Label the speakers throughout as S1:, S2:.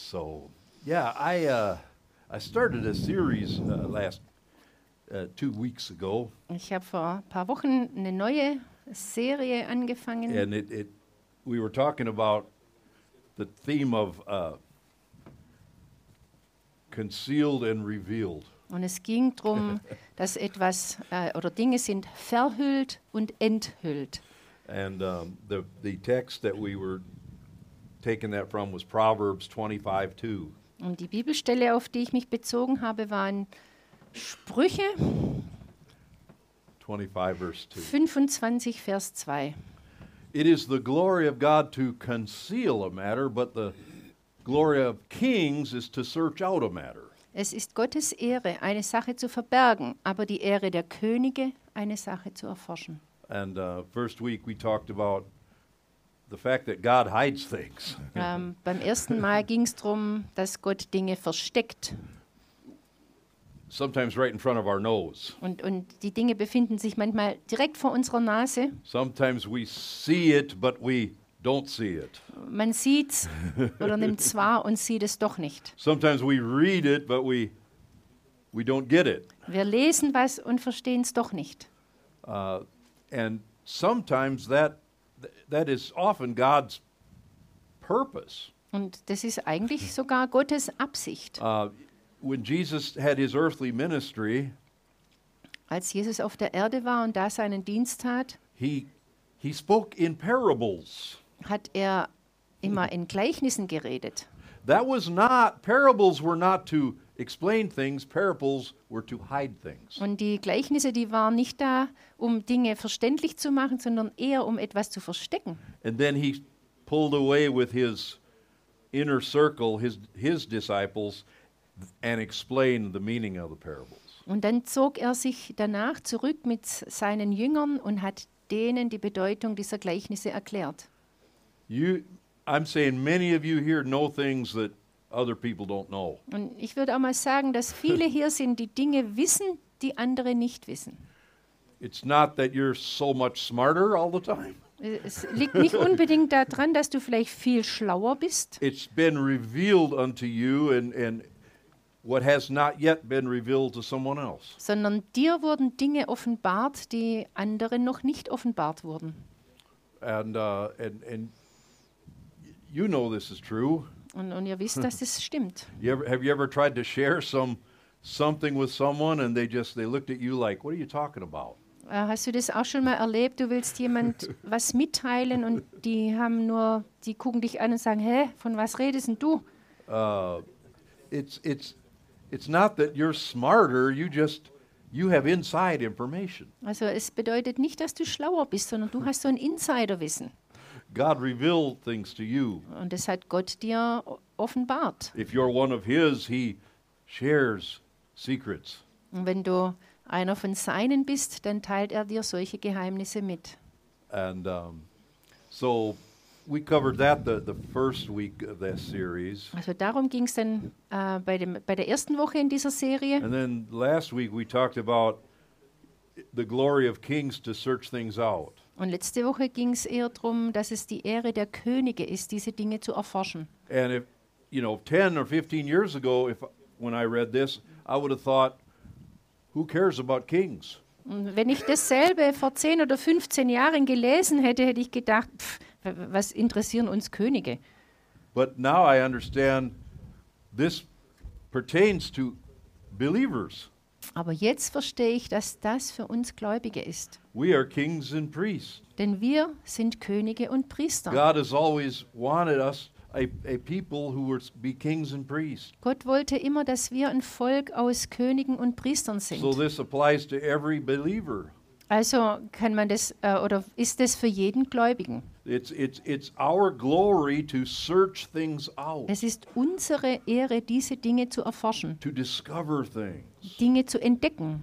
S1: So, yeah, I started a series last 2 weeks ago,
S2: Ich habe vor ein paar Wochen eine neue Serie angefangen
S1: and we were talking about the theme of concealed and revealed.
S2: und es ging darum, dass etwas oder Dinge sind verhüllt und enthüllt.
S1: And the text that we were taking that from was Proverbs 25:2.
S2: Und die Bibelstelle, auf die ich mich bezogen habe, waren Sprüche
S1: 25 verse 2.
S2: 25, Vers 2.
S1: It is the glory of God to conceal a matter, but the glory of kings is to search out a matter.
S2: Es ist Gottes Ehre, eine Sache zu verbergen, aber die Ehre der Könige, eine Sache zu erforschen.
S1: And first week we talked about the fact that God hides things.
S2: Beim ersten Mal ging es darum, dass Gott Dinge versteckt.
S1: Sometimes right in front of our nose.
S2: Und die Dinge befinden sich manchmal direkt vor unserer Nase.
S1: Sometimes we see it, but we don't see it.
S2: Man sieht es oder nimmt es wahr und sieht es doch nicht.
S1: Sometimes we read it, but we don't get it.
S2: Wir lesen was und verstehen es doch nicht.
S1: And sometimes that is often God's purpose.
S2: Und das ist eigentlich sogar Gottes Absicht.
S1: When Jesus had his earthly ministry,
S2: Als Jesus auf der Erde war und da seinen Dienst tat,
S1: he spoke in parables.
S2: hat er immer in Gleichnissen geredet.
S1: Parables were not to explain things, parables were to hide things.
S2: Und die Gleichnisse, die waren nicht da, um Dinge verständlich zu machen, sondern eher um etwas zu verstecken.
S1: And then he pulled away with his inner circle, his disciples, and explained the meaning of the parables.
S2: Und dann zog er sich danach zurück mit seinen Jüngern und hat denen die Bedeutung dieser Gleichnisse erklärt.
S1: I'm saying many of you here know things that other people don't know.
S2: Und ich würde auch mal sagen, dass viele hier sind, die Dinge wissen, die andere nicht wissen.
S1: It's not that you're so much smarter all the time.
S2: Es liegt nicht unbedingt daran, dass du vielleicht viel schlauer bist,
S1: It's been revealed unto you and what has not yet been revealed to someone else.
S2: sondern dir wurden Dinge offenbart, die anderen noch nicht offenbart wurden.
S1: And you know this is true.
S2: Und ihr wisst, dass das stimmt.
S1: Have you ever tried to share something with someone and they looked at you like, what are you talking about?
S2: Hast du das auch schon mal erlebt? Du willst jemand was mitteilen und die gucken dich an und sagen, hä, von was redest denn du?
S1: It's not that you're smarter, you have inside information.
S2: Also es bedeutet nicht, dass du schlauer bist, sondern du hast so ein Insiderwissen.
S1: God revealed things to you.
S2: Und das hat Gott dir offenbart.
S1: If you're one of his, he shares secrets.
S2: Und wenn du einer von seinen bist, dann teilt er dir solche Geheimnisse mit.
S1: And so we covered that the first week of that series.
S2: Also darum ging es dann bei der ersten Woche in dieser Serie.
S1: And then last week we talked about the glory of kings to search things out.
S2: Und letzte Woche ging es eher darum, dass es die Ehre der Könige ist, diese Dinge zu erforschen.
S1: And if 10 or 15 years ago, when I read this, I would have thought, who cares about kings?
S2: Und wenn ich dasselbe vor 10 oder 15 Jahren gelesen hätte, hätte ich gedacht, was interessieren uns Könige?
S1: But now I understand this pertains to believers.
S2: Aber jetzt verstehe ich, dass das für uns Gläubige ist.
S1: We are kings and priests.
S2: Denn wir sind Könige und Priester.
S1: God has always wanted us a people who would be kings and priests.
S2: Gott wollte immer, dass wir ein Volk aus Königen und Priestern sind.
S1: So this applies to every believer.
S2: Also kann man das oder ist das für jeden Gläubigen?
S1: It's our glory to search things out,
S2: Es ist unsere Ehre, diese Dinge zu erforschen,
S1: to discover things.
S2: Dinge zu entdecken.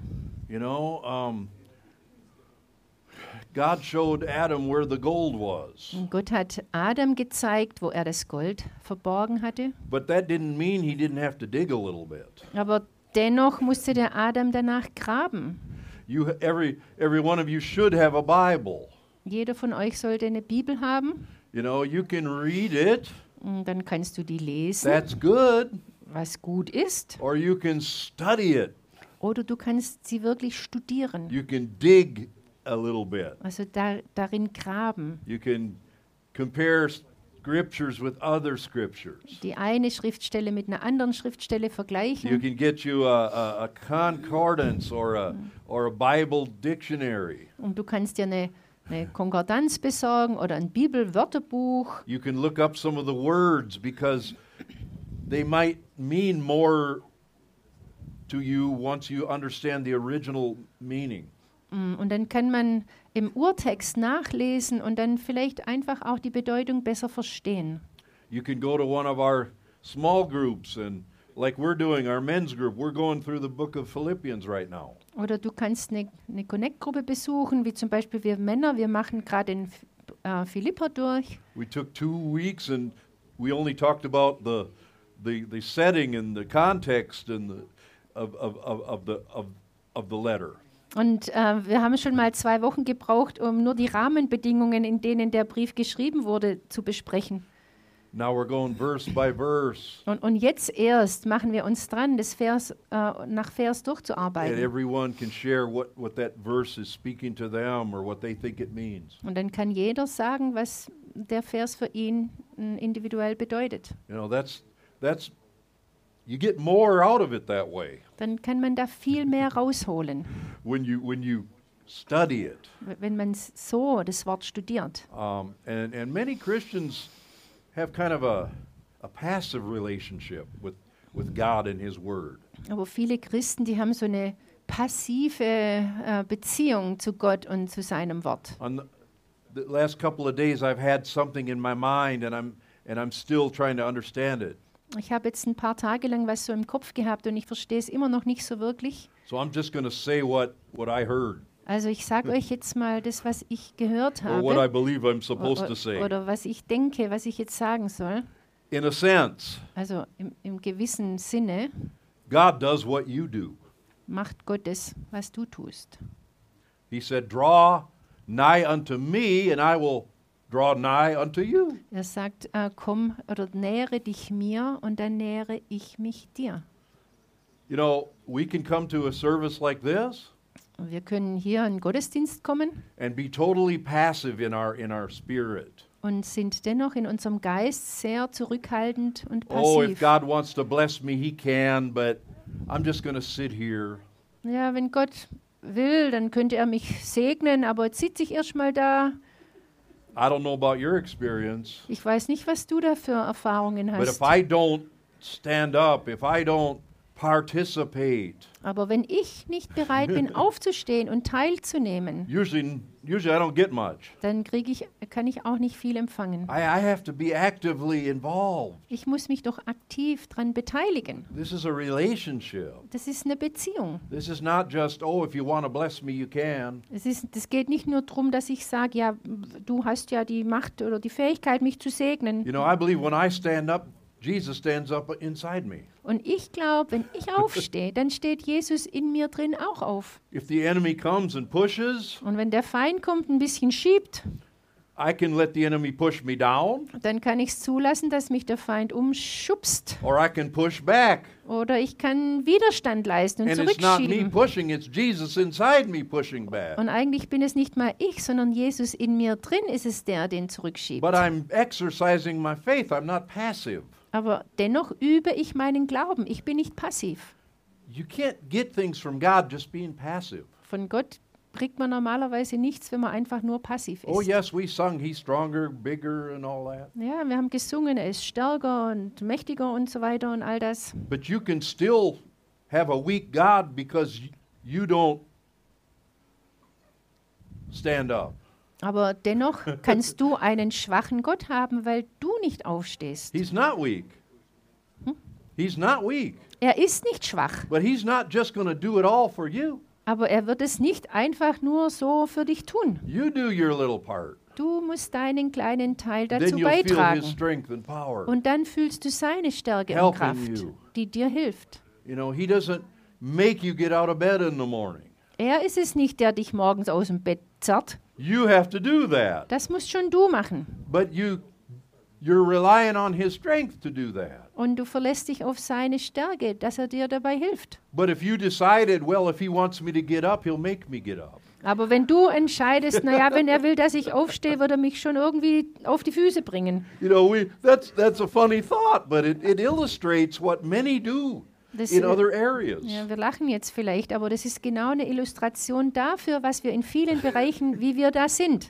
S1: God showed Adam where the gold was.
S2: Und Gott hat Adam gezeigt, wo er das Gold verborgen hatte.
S1: But that didn't mean he didn't have to dig a little bit.
S2: Aber dennoch musste der Adam danach graben.
S1: Every one of you should have a Bible.
S2: Jeder von euch sollte eine Bibel haben.
S1: You can read it.
S2: Dann kannst du die lesen,
S1: That's good.
S2: was gut ist.
S1: Or you can study it.
S2: Oder du kannst sie wirklich studieren.
S1: You can dig a little bit.
S2: Also darin graben.
S1: You can compare scriptures with other scriptures.
S2: Die eine Schriftstelle mit einer anderen Schriftstelle
S1: You
S2: vergleichen.
S1: can get you a concordance or a Bible dictionary.
S2: Und du kannst dir eine Konkordanz besorgen oder ein Bibelwörterbuch.
S1: You can look up some of the words because they might mean more to you once you understand the original meaning.
S2: Und dann kann man im Urtext nachlesen und dann vielleicht einfach auch die Bedeutung besser verstehen.
S1: You can go to one of our small groups and like we're doing, our men's group, we're going through the book of Philippians right now.
S2: Oder du kannst eine Connect-Gruppe besuchen, wie zum Beispiel wir Männer. Wir machen gerade den Philipper durch.
S1: We took 2 weeks and we only talked about the setting and the context and of the letter.
S2: Und wir haben schon mal 2 Wochen gebraucht, um nur die Rahmenbedingungen, in denen der Brief geschrieben wurde, zu besprechen.
S1: Now we're going verse by verse.
S2: Und jetzt erst machen wir uns dran, das Vers nach Vers
S1: And
S2: durchzuarbeiten.
S1: everyone can share what that verse is speaking to them or what they think it means.
S2: Und dann kann jeder sagen, was der Vers für ihn individuell bedeutet.
S1: You know, that's you get more out of it that way
S2: Dann kann man da viel mehr rausholen,
S1: when you study it.
S2: wenn man so das Wort studiert.
S1: And many Christians have kind of a passive relationship with God and His Word.
S2: Aber viele Christen, die haben so eine passive Beziehung zu Gott und zu seinem Wort.
S1: On the last couple of days, I've had something in my mind, and I'm still trying to understand it.
S2: Ich habe jetzt ein paar Tage lang was so im Kopf gehabt und ich verstehe es immer noch nicht so wirklich.
S1: So I'm just going to say what I heard
S2: Also ich sage euch jetzt mal das, was ich gehört
S1: or what I
S2: habe
S1: believe I'm supposed to say.
S2: oder was ich denke, was ich jetzt sagen soll.
S1: In a sense,
S2: Also im gewissen Sinne
S1: God does what you do.
S2: macht Gott das, was du tust.
S1: He said, "Draw nigh unto me, and I will draw nigh unto you."
S2: Er sagt, komm oder nähere dich mir und dann nähere ich mich dir.
S1: You know, we can come to a service like this
S2: Und wir können hier in den Gottesdienst kommen
S1: and be totally passive in our spirit.
S2: und sind dennoch in unserem Geist sehr zurückhaltend und
S1: Oh, if
S2: passiv.
S1: God wants to bless me, He can, but I'm just going to sit here.
S2: Ja, wenn Gott will, dann könnte er mich segnen, aber jetzt sitze ich erstmal da.
S1: I don't know about your experience,
S2: Ich weiß nicht, was du da für Erfahrungen
S1: but if
S2: hast.
S1: I don't stand up, if I don't participate,
S2: Aber wenn ich nicht bereit bin, aufzustehen und teilzunehmen,
S1: usually I don't get much.
S2: dann kann ich auch nicht viel empfangen.
S1: I have to be actively involved.
S2: Ich muss mich doch aktiv daran beteiligen.
S1: This is a relationship.
S2: Das ist eine Beziehung.
S1: This is not just, oh, if you want to bless me, you can.
S2: Das geht nicht nur darum, dass ich sage, ja, du hast ja die Macht oder die Fähigkeit, mich zu segnen.
S1: You know, I believe when I stand up, Jesus stands up inside me.
S2: Und ich glaube, wenn ich aufstehe, dann steht Jesus in mir drin auch auf.
S1: If the enemy comes and pushes,
S2: Und wenn der Feind kommt, ein bisschen schiebt,
S1: I can let the enemy push me down,
S2: dann kann ich es zulassen, dass mich der Feind umschubst.
S1: or I can push back.
S2: Oder ich kann Widerstand leisten und
S1: And it's not me
S2: zurückschieben.
S1: pushing, it's Jesus inside me pushing back.
S2: Und eigentlich bin es nicht mal ich, sondern Jesus in mir drin ist es der, den zurückschiebt.
S1: But I'm exercising my faith. I'm not passive.
S2: Aber dennoch übe ich meinen Glauben. Ich bin nicht passiv.
S1: You can't get things from God just being passive.
S2: Von Gott kriegt man normalerweise nichts, wenn man einfach nur passiv
S1: Oh,
S2: ist.
S1: yes, we sung, He's stronger, bigger, and all that.
S2: Ja, wir haben gesungen, er ist stärker und mächtiger und so weiter und all das.
S1: But you can still have a weak God because you don't stand up.
S2: Aber dennoch kannst du einen schwachen Gott haben, weil du nicht aufstehst.
S1: He's not weak. He's not weak.
S2: Er ist nicht schwach,
S1: But He's not just going to do it all for you.
S2: aber er wird es nicht einfach nur so für dich tun.
S1: You do your little part.
S2: Du musst deinen kleinen Teil
S1: Then
S2: dazu
S1: you'll feel His
S2: beitragen.
S1: strength and power.
S2: Und dann fühlst du seine Stärke und
S1: Helping
S2: Kraft,
S1: you.
S2: die dir hilft.
S1: You know, He doesn't make you get out of bed in the morning.
S2: Er ist es nicht, der dich morgens aus dem Bett zerrt.
S1: You have to do that.
S2: Das musst schon du machen.
S1: But you you're relying on his strength to do that.
S2: Und du verlässt dich auf seine Stärke, dass er dir dabei hilft.
S1: But if you decided, well, if he wants me to get up, he'll make me get up.
S2: Aber wenn du entscheidest, naja, wenn er will, dass ich aufstehe, wird er mich schon irgendwie auf die Füße bringen.
S1: You know, that's a funny thought, but it illustrates what many do
S2: Das,
S1: in other areas.
S2: ja, wir lachen jetzt vielleicht, aber das ist genau eine Illustration dafür, was wir in vielen Bereichen, wie wir da sind.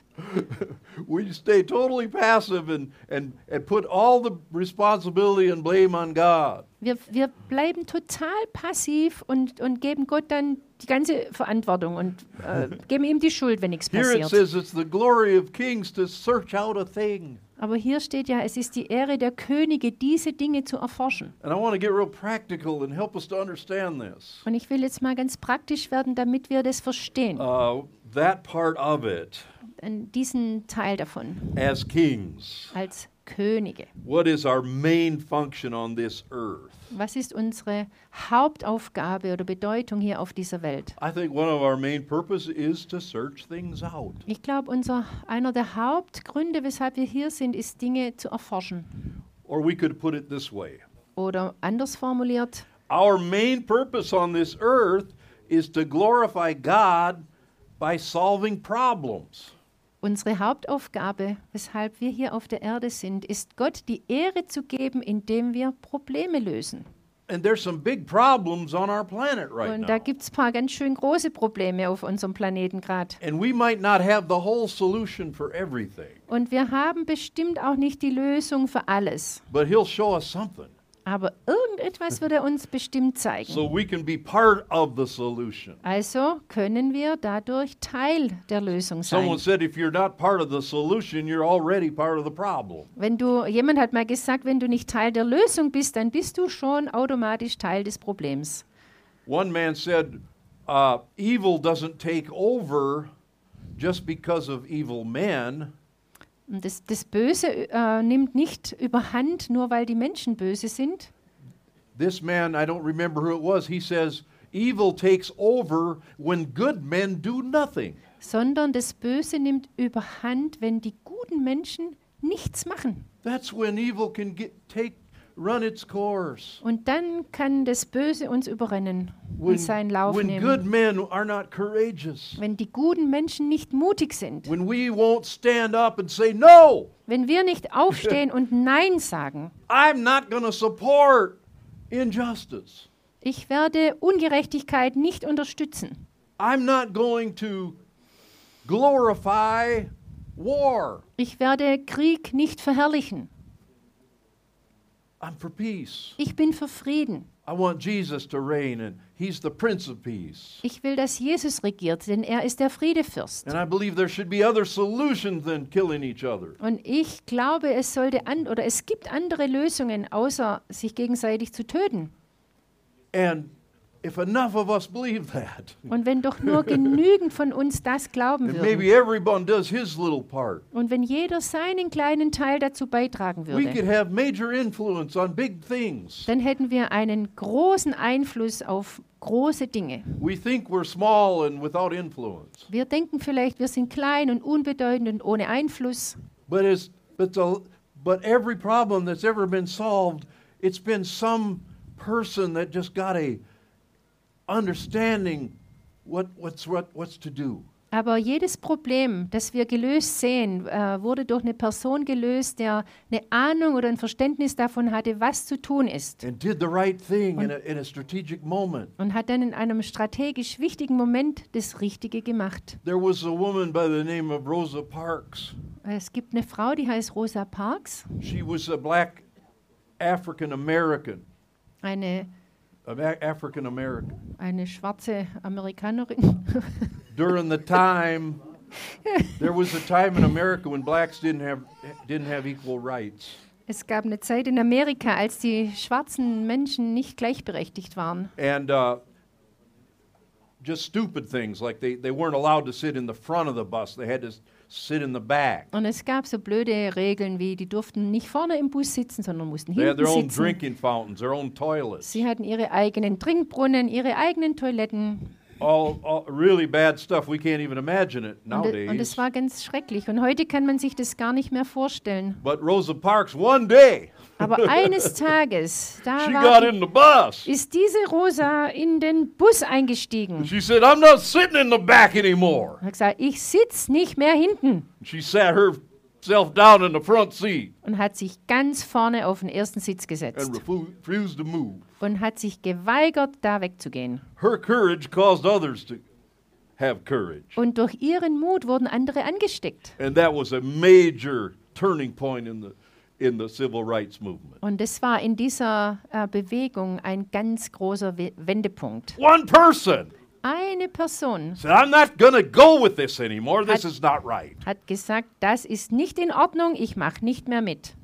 S1: We stay totally passive and put all the responsibility and blame on God.
S2: Wir bleiben total passiv und geben Gott dann die ganze Verantwortung und geben ihm die Schuld, wenn nichts
S1: Here it
S2: passiert.
S1: says it's the glory of kings to search out a thing.
S2: Aber hier steht ja, es ist die Ehre der Könige, diese Dinge zu erforschen.
S1: And I want to get real practical and help us to understand this.
S2: Und ich will jetzt mal ganz praktisch werden, damit wir das verstehen,
S1: That part of it
S2: diesen Teil davon,
S1: as kings.
S2: als Könige.
S1: What is our main function on this earth?
S2: Was ist unsere Hauptaufgabe oder Bedeutung hier auf dieser Welt?
S1: I think one of our main purpose is to search things out.
S2: Ich glaube, einer der Hauptgründe, weshalb wir hier sind, ist, Dinge zu erforschen.
S1: Or we could put it this way.
S2: Oder anders formuliert,
S1: Our main purpose on this earth is to glorify God by solving problems.
S2: unsere Hauptaufgabe, weshalb wir hier auf der Erde sind, ist, Gott die Ehre zu geben, indem wir Probleme lösen.
S1: And there's some big problems on our planet right
S2: Und da
S1: now.
S2: gibt es ein paar ganz schön große Probleme auf unserem Planeten gerade.
S1: And we might not have the whole solution for everything,
S2: Und wir haben bestimmt auch nicht die Lösung für alles.
S1: but He'll show us something
S2: Aber irgendetwas wird er uns bestimmt zeigen.
S1: so we can be part of the solution.
S2: Also können wir dadurch Teil der Lösung
S1: Someone
S2: sein.
S1: said if you're not part of the solution, you're already part of the problem.
S2: Jemand hat mal gesagt, wenn du nicht Teil der Lösung bist, dann bist du schon automatisch Teil des Problems.
S1: One man said, evil doesn't take over just because of evil men.
S2: Und das Böse nimmt nicht überhand, nur weil die Menschen böse sind.
S1: This man, I don't remember who it was, he says, evil takes over when good men do nothing.
S2: Sondern das Böse nimmt überhand, wenn die guten Menschen nichts machen.
S1: That's when evil can run its course.
S2: Und dann kann das Böse uns überrennen und seinen Lauf
S1: When good
S2: nehmen.
S1: men are not courageous.
S2: Wenn die guten Menschen nicht mutig sind.
S1: When we won't stand up and say, no,
S2: Wenn wir nicht aufstehen und Nein sagen.
S1: I'm not going to support injustice.
S2: Ich werde Ungerechtigkeit nicht unterstützen.
S1: I'm not going to glorify war.
S2: Ich werde Krieg nicht verherrlichen.
S1: I'm for peace.
S2: Ich bin für Frieden.
S1: I want Jesus to reign, and He's the Prince of Peace.
S2: Ich will, dass Jesus regiert, denn er ist der Friedefürst.
S1: And I believe there should be other solutions than killing each other.
S2: Und ich glaube, es gibt andere Lösungen, außer sich gegenseitig zu töten.
S1: And if enough of us believe that,
S2: Und wenn doch nur genügend von uns das glauben
S1: and
S2: würden
S1: maybe everyone does his little part,
S2: und wenn jeder seinen kleinen Teil dazu beitragen
S1: we could
S2: würde,
S1: have major influence on big things.
S2: dann hätten wir einen großen Einfluss auf große Dinge.
S1: We think we're small and without influence,
S2: Wir denken vielleicht, wir sind klein und unbedeutend und ohne Einfluss.
S1: but every problem that's ever been solved, it's been some person that just got a understanding what's to do.
S2: Aber jedes Problem, das wir gelöst sehen, wurde durch eine Person gelöst, der eine Ahnung oder ein Verständnis davon hatte, was zu tun ist.
S1: And did the right thing in a strategic moment.
S2: Und hat dann in einem strategisch wichtigen Moment das Richtige gemacht.
S1: There was a woman by the name of Rosa Parks.
S2: Es gibt eine Frau, die heißt Rosa Parks,
S1: She was a black African American.
S2: eine schwarze Amerikanerin.
S1: During the time, there was a time in America when blacks didn't have equal rights.
S2: Es gab eine Zeit in Amerika, als die schwarzen Menschen nicht gleichberechtigt waren.
S1: And just stupid things like they weren't allowed to sit in the front of the bus. They had to sit in the back.
S2: Und es gab so blöde Regeln wie, die durften nicht vorne im Bus sitzen, sondern mussten
S1: They had
S2: hinten
S1: their own
S2: sitzen.
S1: drinking fountains, their own toilets.
S2: Sie hatten ihre eigenen Trinkbrunnen, ihre eigenen Toiletten.
S1: all really bad stuff. We can't even imagine it
S2: Und
S1: nowadays.
S2: es war ganz schrecklich. Und heute kann man sich das gar nicht mehr vorstellen.
S1: But Rosa Parks, one day,
S2: Aber eines Tages,
S1: she got in the bus.
S2: ist diese Rosa in den Bus eingestiegen.
S1: She said, I'm not sitting in the back anymore.
S2: Hat gesagt, ich sitze nicht mehr hinten.
S1: She sat herself down in the front seat
S2: Und hat sich ganz vorne auf den ersten Sitz gesetzt.
S1: and refused to move.
S2: Und hat sich geweigert, da wegzugehen.
S1: Her courage caused others to have courage.
S2: Und durch ihren Mut wurden andere angesteckt.
S1: And that was a major turning point in the civil rights movement.
S2: Und das war in dieser Bewegung ein ganz großer Wendepunkt.
S1: One person
S2: Eine Person
S1: said, I'm not going to go with this anymore. This is not right.
S2: hat gesagt, das ist nicht in Ordnung, ich mache nicht mehr mit.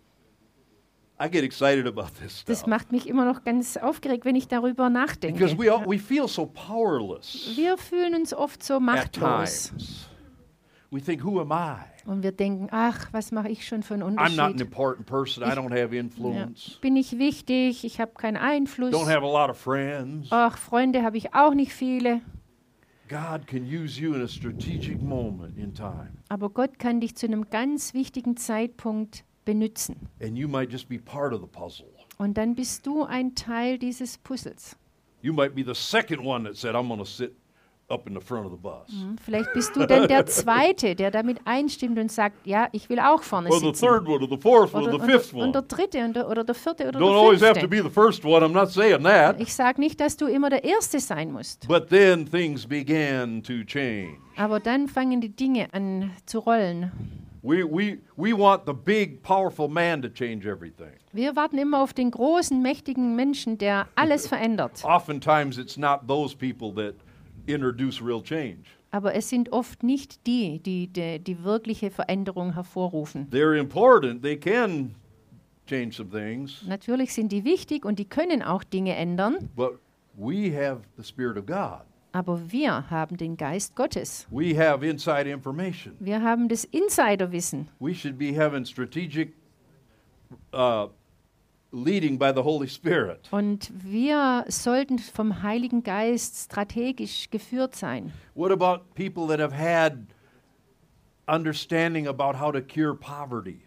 S1: I get excited about this
S2: Das
S1: stuff
S2: macht mich immer noch ganz aufgeregt, wenn ich darüber nachdenke.
S1: because we feel so powerless
S2: Wir fühlen uns oft so
S1: at
S2: machtlos.
S1: times. We think, who am I?
S2: Und wir denken, ach, was mache ich schon für einen
S1: I'm not an
S2: Unterschied?
S1: important person. I don't have
S2: Ja.
S1: influence.
S2: Bin ich wichtig? Ich habe keinen Einfluss.
S1: Don't have a lot of friends.
S2: Ach, Freunde habe ich auch nicht viele.
S1: God can use you in a strategic moment in time.
S2: Aber Gott kann dich zu einem ganz wichtigen Zeitpunkt benutzen.
S1: And you might just be part of the puzzle.
S2: Und dann bist du ein Teil dieses Puzzles.
S1: You might be the second one that said, I'm going to sit up in the front of the bus.
S2: Vielleicht bist du dann der Zweite, der damit einstimmt und sagt, ja, ich will auch vorne
S1: Or the
S2: sitzen.
S1: third one, or the fourth one, or the fifth
S2: Und der
S1: one.
S2: Dritte oder der Vierte oder
S1: Don't
S2: der
S1: always have to
S2: Fünfte.
S1: be the first one. I'm not saying that.
S2: Ich sage nicht, dass du immer der Erste sein musst.
S1: But then things began to change.
S2: Aber dann fangen die Dinge an zu rollen.
S1: We want the big, powerful man to change everything.
S2: Wir warten immer auf den großen, mächtigen Menschen, der alles verändert.
S1: Oftentimes, it's not those people that introduce real change.
S2: Aber es sind oft nicht die wirkliche Veränderung hervorrufen.
S1: They're important. They can change some things.
S2: Natürlich sind die wichtig und die können auch Dinge ändern.
S1: But we have the Spirit of God.
S2: Aber wir haben den Geist Gottes.
S1: We have inside information.
S2: Wir haben das Insiderwissen.
S1: We should be having strategic leading by the Holy Spirit.
S2: Und wir sollten vom Heiligen Geist strategisch geführt sein.
S1: What about people that have had understanding about how to cure poverty?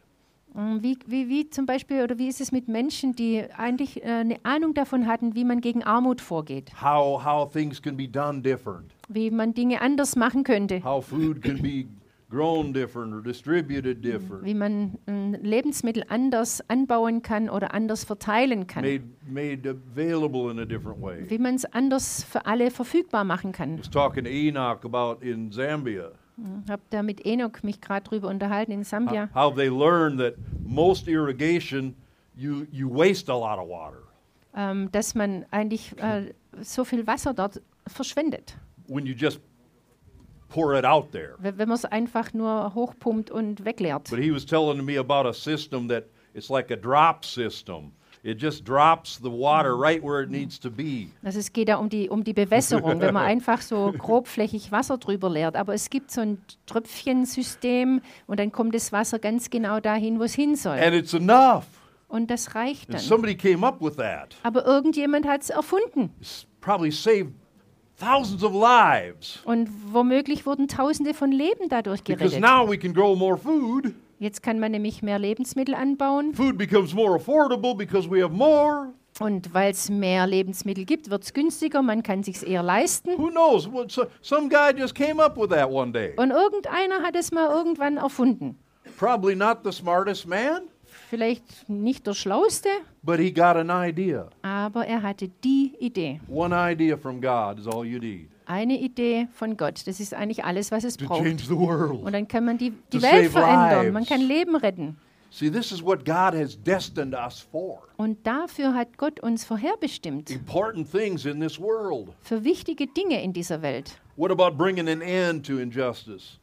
S2: Wie zum Beispiel, oder wie ist es mit Menschen, die eigentlich eine Ahnung davon hatten, wie man gegen Armut vorgeht,
S1: How things can be done different?
S2: wie man Dinge anders machen könnte,
S1: How food can be grown different or distributed different?
S2: wie man Lebensmittel anders anbauen kann oder anders verteilen kann,
S1: Made available in a different way.
S2: wie man es anders für alle verfügbar machen
S1: I
S2: kann.
S1: was talking to Enoch about in Zambia.
S2: Ich habe da mit Enoch mich gerade drüber unterhalten in Sambia,
S1: How they learned that most irrigation, you waste a lot of water.
S2: dass man eigentlich so viel Wasser dort verschwendet,
S1: When you just pour it out there.
S2: wenn man es einfach nur hochpumpt und wegleert.
S1: But he was telling me about a system that it's like a drop system. It just drops the water right where it needs to be.
S2: Also es geht da um die Bewässerung, wenn man einfach so grobflächig Wasser drüber leert. Aber es gibt so ein Tröpfchensystem und dann kommt das Wasser ganz genau dahin, wo es hin soll.
S1: And it's enough.
S2: Und das reicht
S1: And
S2: dann.
S1: somebody came up with that.
S2: Aber irgendjemand hat es erfunden.
S1: It's probably saved thousands of lives.
S2: Und womöglich wurden Tausende von Leben dadurch
S1: Because
S2: gerettet.
S1: now we can grow more food.
S2: Jetzt kann man nämlich mehr Lebensmittel anbauen.
S1: Food becomes more affordable because we have more.
S2: Und weil es mehr Lebensmittel gibt, wird es günstiger. Man kann es sich eher leisten.
S1: Who knows? Some guy just came up with that one day.
S2: Und irgendeiner hat es mal irgendwann erfunden.
S1: Probably not the smartest man,
S2: Vielleicht nicht der Schlauste,
S1: but he got an idea.
S2: aber er hatte die Idee.
S1: One idea from God is all you need
S2: Eine Idee von Gott. Das ist eigentlich alles, was es
S1: to
S2: braucht.
S1: change the world.
S2: Und dann kann man die
S1: To
S2: Welt
S1: save
S2: verändern.
S1: lives.
S2: Man kann Leben retten.
S1: See, this is what God has destined us for.
S2: Und dafür hat Gott uns vorherbestimmt.
S1: Important things in this world.
S2: Für wichtige Dinge in dieser Welt.
S1: What about bringing an end to injustice?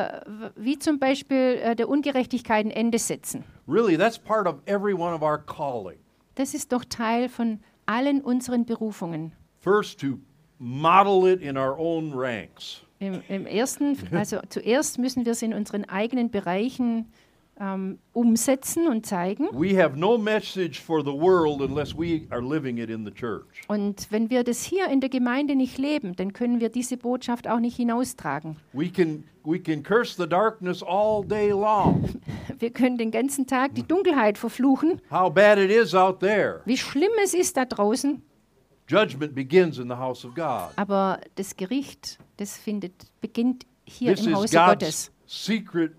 S2: Wie zum Beispiel der Ungerechtigkeit ein Ende setzen.
S1: Really, that's part of every one of our calling.
S2: Das ist doch Teil von allen unseren Berufungen.
S1: First, to model it in our own ranks.
S2: Im ersten, also zuerst müssen wir es in unseren eigenen Bereichen umsetzen und zeigen.
S1: We have no message for the world unless we are living it in the church.
S2: Und wenn wir das hier in der Gemeinde nicht leben, dann können wir diese Botschaft auch nicht hinaustragen.
S1: We can curse the darkness all day long.
S2: Wir können den ganzen Tag die Dunkelheit verfluchen,
S1: How bad it is out there.
S2: wie schlimm es ist da draußen.
S1: Judgment begins in the house of God.
S2: Aber das Gericht, das beginnt hier
S1: This
S2: im
S1: is
S2: Hause
S1: God's
S2: Gottes.
S1: secret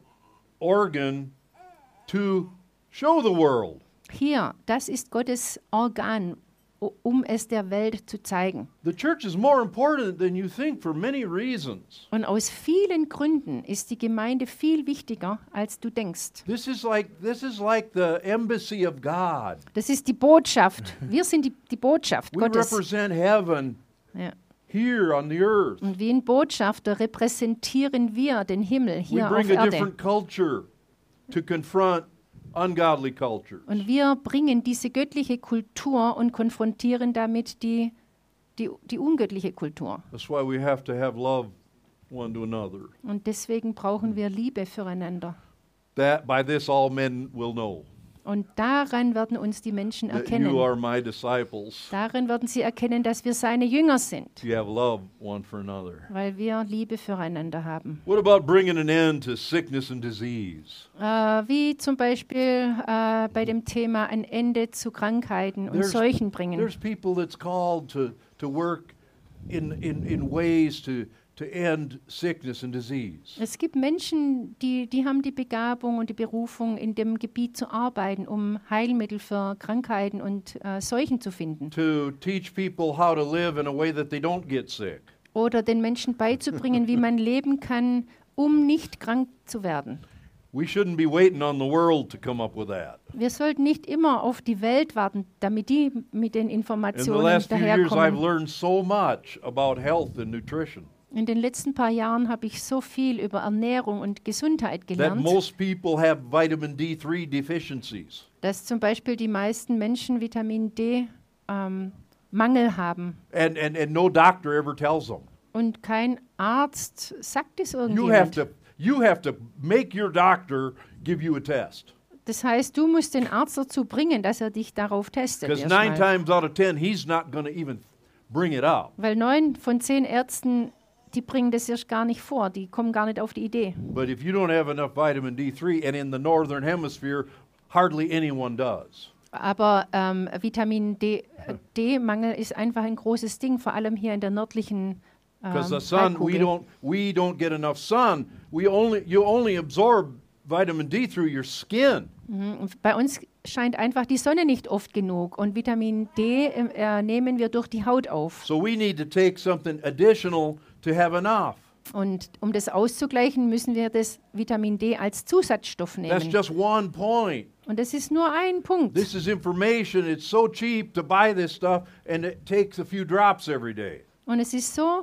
S1: organ to show the world.
S2: Hier, das ist Gottes Organ, um es der Welt zu zeigen.
S1: The church is more important than you think for many reasons.
S2: Und aus vielen Gründen ist die Gemeinde viel wichtiger, als du denkst.
S1: This is like the embassy of God.
S2: Das ist die Botschaft. Wir sind die Botschaft
S1: We
S2: Gottes.
S1: represent heaven
S2: Ja.
S1: here on the earth.
S2: Und wie ein Botschafter repräsentieren wir den Himmel
S1: We
S2: hier auf
S1: bring a
S2: Erde.
S1: different culture to confront ungodly cultures.
S2: Und wir bringen diese göttliche Kultur und konfrontieren damit die ungöttliche Kultur.
S1: That's why we have to have love one to another.
S2: Und deswegen brauchen wir Liebe füreinander.
S1: That by this all men will know
S2: Und daran werden uns die Menschen
S1: that
S2: erkennen.
S1: you are my disciples.
S2: Darin werden sie erkennen, dass wir seine Jünger sind,
S1: You have love one for another.
S2: weil wir Liebe füreinander haben.
S1: What about bringing an end to sickness and disease?
S2: Wie zum Beispiel bei dem Thema ein Ende zu Krankheiten und Seuchen bringen.
S1: There's people that's called to work in ways to end sickness and disease.
S2: Es gibt Menschen, die haben die Begabung und die Berufung, in dem Gebiet zu arbeiten, um Heilmittel für Krankheiten und Seuchen zu finden.
S1: To teach people how to live in a way that they don't get sick.
S2: Oder den Menschen beizubringen, wie man leben kann, um nicht krank zu werden.
S1: We shouldn't be waiting on the world to come up with that.
S2: Wir sollten nicht immer auf die Welt warten, damit die mit den
S1: In the
S2: Informationen
S1: last few years, I've
S2: daherkommen.
S1: learned so much about health and nutrition
S2: In den letzten paar Jahren habe ich so viel über Ernährung und Gesundheit
S1: that
S2: gelernt,
S1: most people have vitamin D3 deficiencies.
S2: dass zum Beispiel die meisten Menschen Vitamin D Mangel haben.
S1: And no doctor ever tells them.
S2: Und kein Arzt sagt es
S1: You have
S2: irgendjemand.
S1: you have to make your doctor give you a test.
S2: Das heißt, du musst den Arzt dazu bringen, dass er dich darauf testet.
S1: Because
S2: erstmal.
S1: 9 times out of 10, he's not going to even bring it up.
S2: Weil 9 von 10 Ärzten, die bringen das erst gar nicht vor, die kommen gar nicht auf die Idee.
S1: But if you don't have enough vitamin D3, and in the northern hemisphere, hardly anyone does.
S2: Aber Vitamin D-Mangel ist einfach ein großes Ding, vor allem hier in der nördlichen
S1: Because the sun,
S2: Halbkugel.
S1: we don't get enough sun. You only absorb vitamin D through your skin.
S2: Und bei uns scheint einfach die Sonne nicht oft genug und Vitamin D nehmen wir durch die Haut auf.
S1: So we need to take something additional to have enough.
S2: Und um das auszugleichen, müssen wir das Vitamin D als Zusatzstoff
S1: That's
S2: nehmen.
S1: just one point.
S2: Und das ist nur ein Punkt.
S1: This is information. It's so cheap to buy this stuff, and it takes a few drops every day.
S2: Und es ist so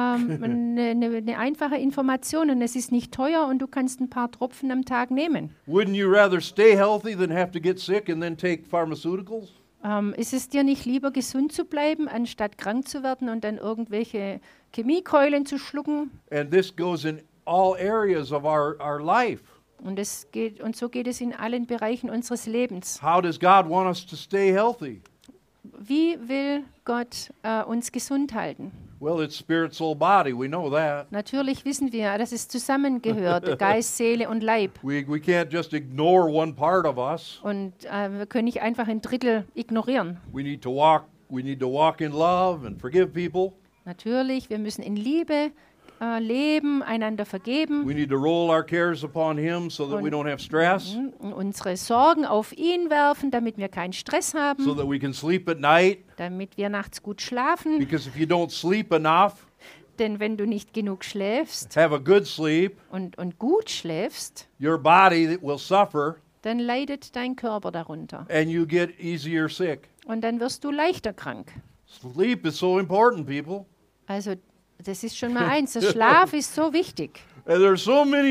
S2: eine einfache Information und es ist nicht teuer und du kannst ein paar Tropfen am Tag nehmen.
S1: Wouldn't you rather stay healthy than have to get sick and then take pharmaceuticals?
S2: Ist es dir nicht lieber, gesund zu bleiben, anstatt krank zu werden und dann irgendwelche Chemiekeulen zu schlucken?
S1: And this goes in all areas of our life.
S2: Und so geht es in allen Bereichen unseres Lebens.
S1: How does God want us to stay healthy?
S2: Wie will Gott uns gesund halten?
S1: Well, it's spirit, soul, body. We know that.
S2: Natürlich wissen wir, dass es zusammengehört, Geist, Seele und Leib.
S1: We can't just ignore one part of us.
S2: Und wir können nicht einfach ein Drittel ignorieren.
S1: We need to walk in love and forgive people.
S2: Natürlich, wir müssen in Liebe leben, einander vergeben,
S1: We need to roll our cares upon him so that we don't have stress,
S2: unsere Sorgen auf ihn werfen, damit wir keinen Stress
S1: so
S2: haben,
S1: that we can sleep at night.
S2: damit wir nachts gut schlafen.
S1: Because if you don't sleep enough,
S2: Denn wenn du nicht genug schläfst
S1: have a good sleep,
S2: und gut schläfst,
S1: your body will suffer
S2: dann leidet dein Körper darunter.
S1: and you get easier sick.
S2: Und dann wirst du leichter krank.
S1: Sleep is so important, people.
S2: Also das ist schon mal eins, der Schlaf ist so wichtig.
S1: And there's so many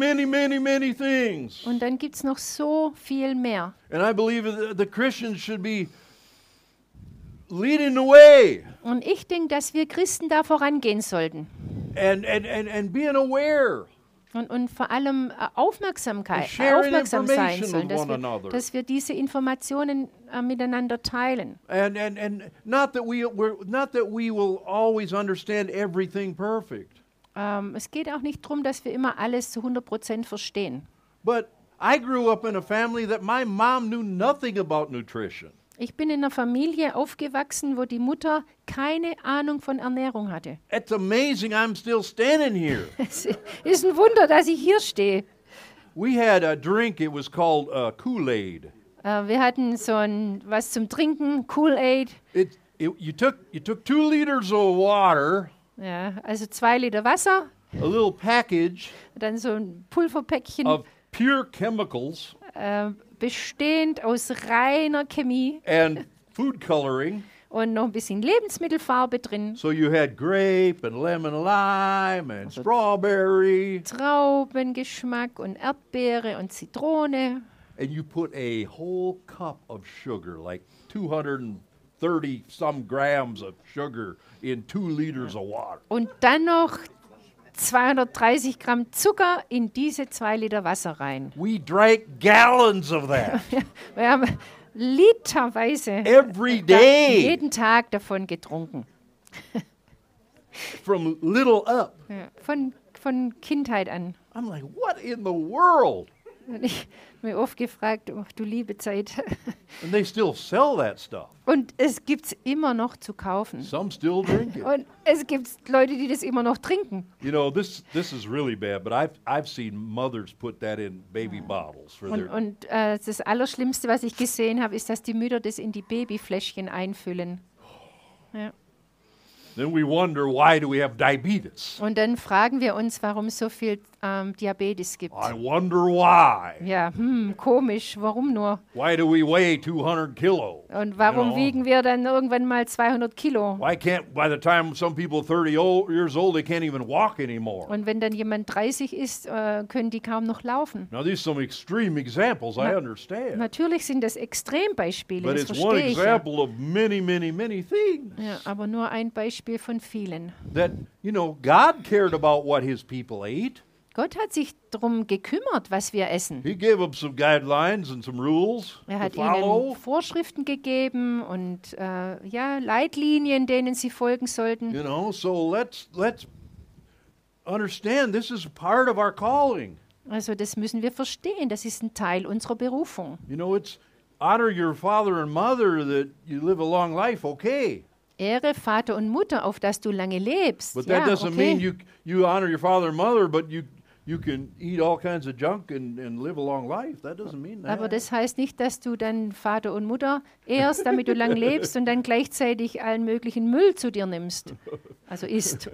S1: things.
S2: Und dann gibt es noch so viel mehr.
S1: And I believe that the Christians should be leading the way
S2: Und ich denke, dass wir Christen da vorangehen sollten
S1: and being aware
S2: Und vor allem aufmerksam sein
S1: information
S2: sollen,
S1: with one another.
S2: dass wir diese Informationen miteinander teilen.
S1: And not that we will always understand everything perfect.
S2: Es geht auch nicht darum, dass wir immer alles zu 100% verstehen.
S1: But I grew up in a family that my mom knew nothing about nutrition.
S2: Ich bin in einer Familie aufgewachsen, wo die Mutter keine Ahnung von Ernährung hatte.
S1: It's amazing I'm still standing here.
S2: Es ist ein Wunder, dass ich hier stehe.
S1: We had a drink, it was called Kool-Aid.
S2: Wir hatten so was zum Trinken, Kool-Aid.
S1: You took 2 liters of water,
S2: Ja, also 2 Liter Wasser,
S1: a little package
S2: dann so ein Pulverpäckchen,
S1: of pure chemicals
S2: bestehend aus reiner Chemie
S1: and food coloring.
S2: und noch ein bisschen Lebensmittelfarbe drin.
S1: So you had grape and lemon lime and strawberry,
S2: Traubengeschmack und Erdbeere und Zitrone.
S1: and you put a whole cup of sugar, like 230 some grams of sugar in 2 liters of water.
S2: Und dann noch 230 Gramm Zucker in diese 2 Liter Wasser rein.
S1: We drank gallons of that
S2: Wir haben literweise
S1: every day
S2: jeden Tag davon getrunken.
S1: from little up.
S2: Ja, von Kindheit an.
S1: I'm like, what in the world?
S2: Und ich habe mir oft gefragt, oh, du liebe Zeit.
S1: And they still sell that stuff.
S2: Und es gibt es immer noch zu kaufen.
S1: Some still drink it.
S2: Und es gibt Leute, die das immer noch trinken.
S1: You know, this is really bad, but I've seen mothers put that in baby bottles for their.
S2: Und das Allerschlimmste, was ich gesehen habe, ist, dass die Mütter das in die Babyfläschchen einfüllen. Ja.
S1: Then we wonder, why do we have diabetes?
S2: Und dann fragen wir uns, warum es so viel Diabetes gibt.
S1: I wonder why.
S2: Ja, komisch, warum nur?
S1: Why do we weigh 200 kilo?
S2: Und warum
S1: You know,
S2: wiegen wir dann irgendwann mal 200 Kilo?
S1: why can't, by the time some people 30 years old, they can't even walk anymore?
S2: Und wenn dann jemand 30 ist, können die kaum noch laufen.
S1: Now, these are some extreme examples, I
S2: Na-
S1: understand.
S2: Natürlich sind das Extrembeispiele,
S1: But
S2: das
S1: it's one
S2: verstehe ich ja.
S1: example of many, many, many things.
S2: Ja, aber nur ein Beispiel von vielen.
S1: That, you know, God cared about what his people ate.
S2: Gott hat sich darum gekümmert, was wir essen.
S1: He gave them some guidelines and some rules
S2: Er
S1: to
S2: hat
S1: follow.
S2: ihnen Vorschriften gegeben und Leitlinien, denen sie folgen sollten.
S1: You know, so let's understand this is part of our calling.
S2: Also das müssen wir verstehen. Das ist ein Teil unserer Berufung.
S1: You know, it's honor your father and mother that you live a long life, okay.
S2: Ehre Vater und Mutter, auf dass du lange lebst.
S1: But
S2: Ja,
S1: that doesn't mean
S2: okay.
S1: you honor your father and mother, but you can eat all kinds of junk and live a long life. That doesn't mean that.
S2: Aber das heißt nicht, dass du dann Vater und Mutter ehrst, damit du lang lebst und dann gleichzeitig allen möglichen Müll zu dir nimmst. Also isst.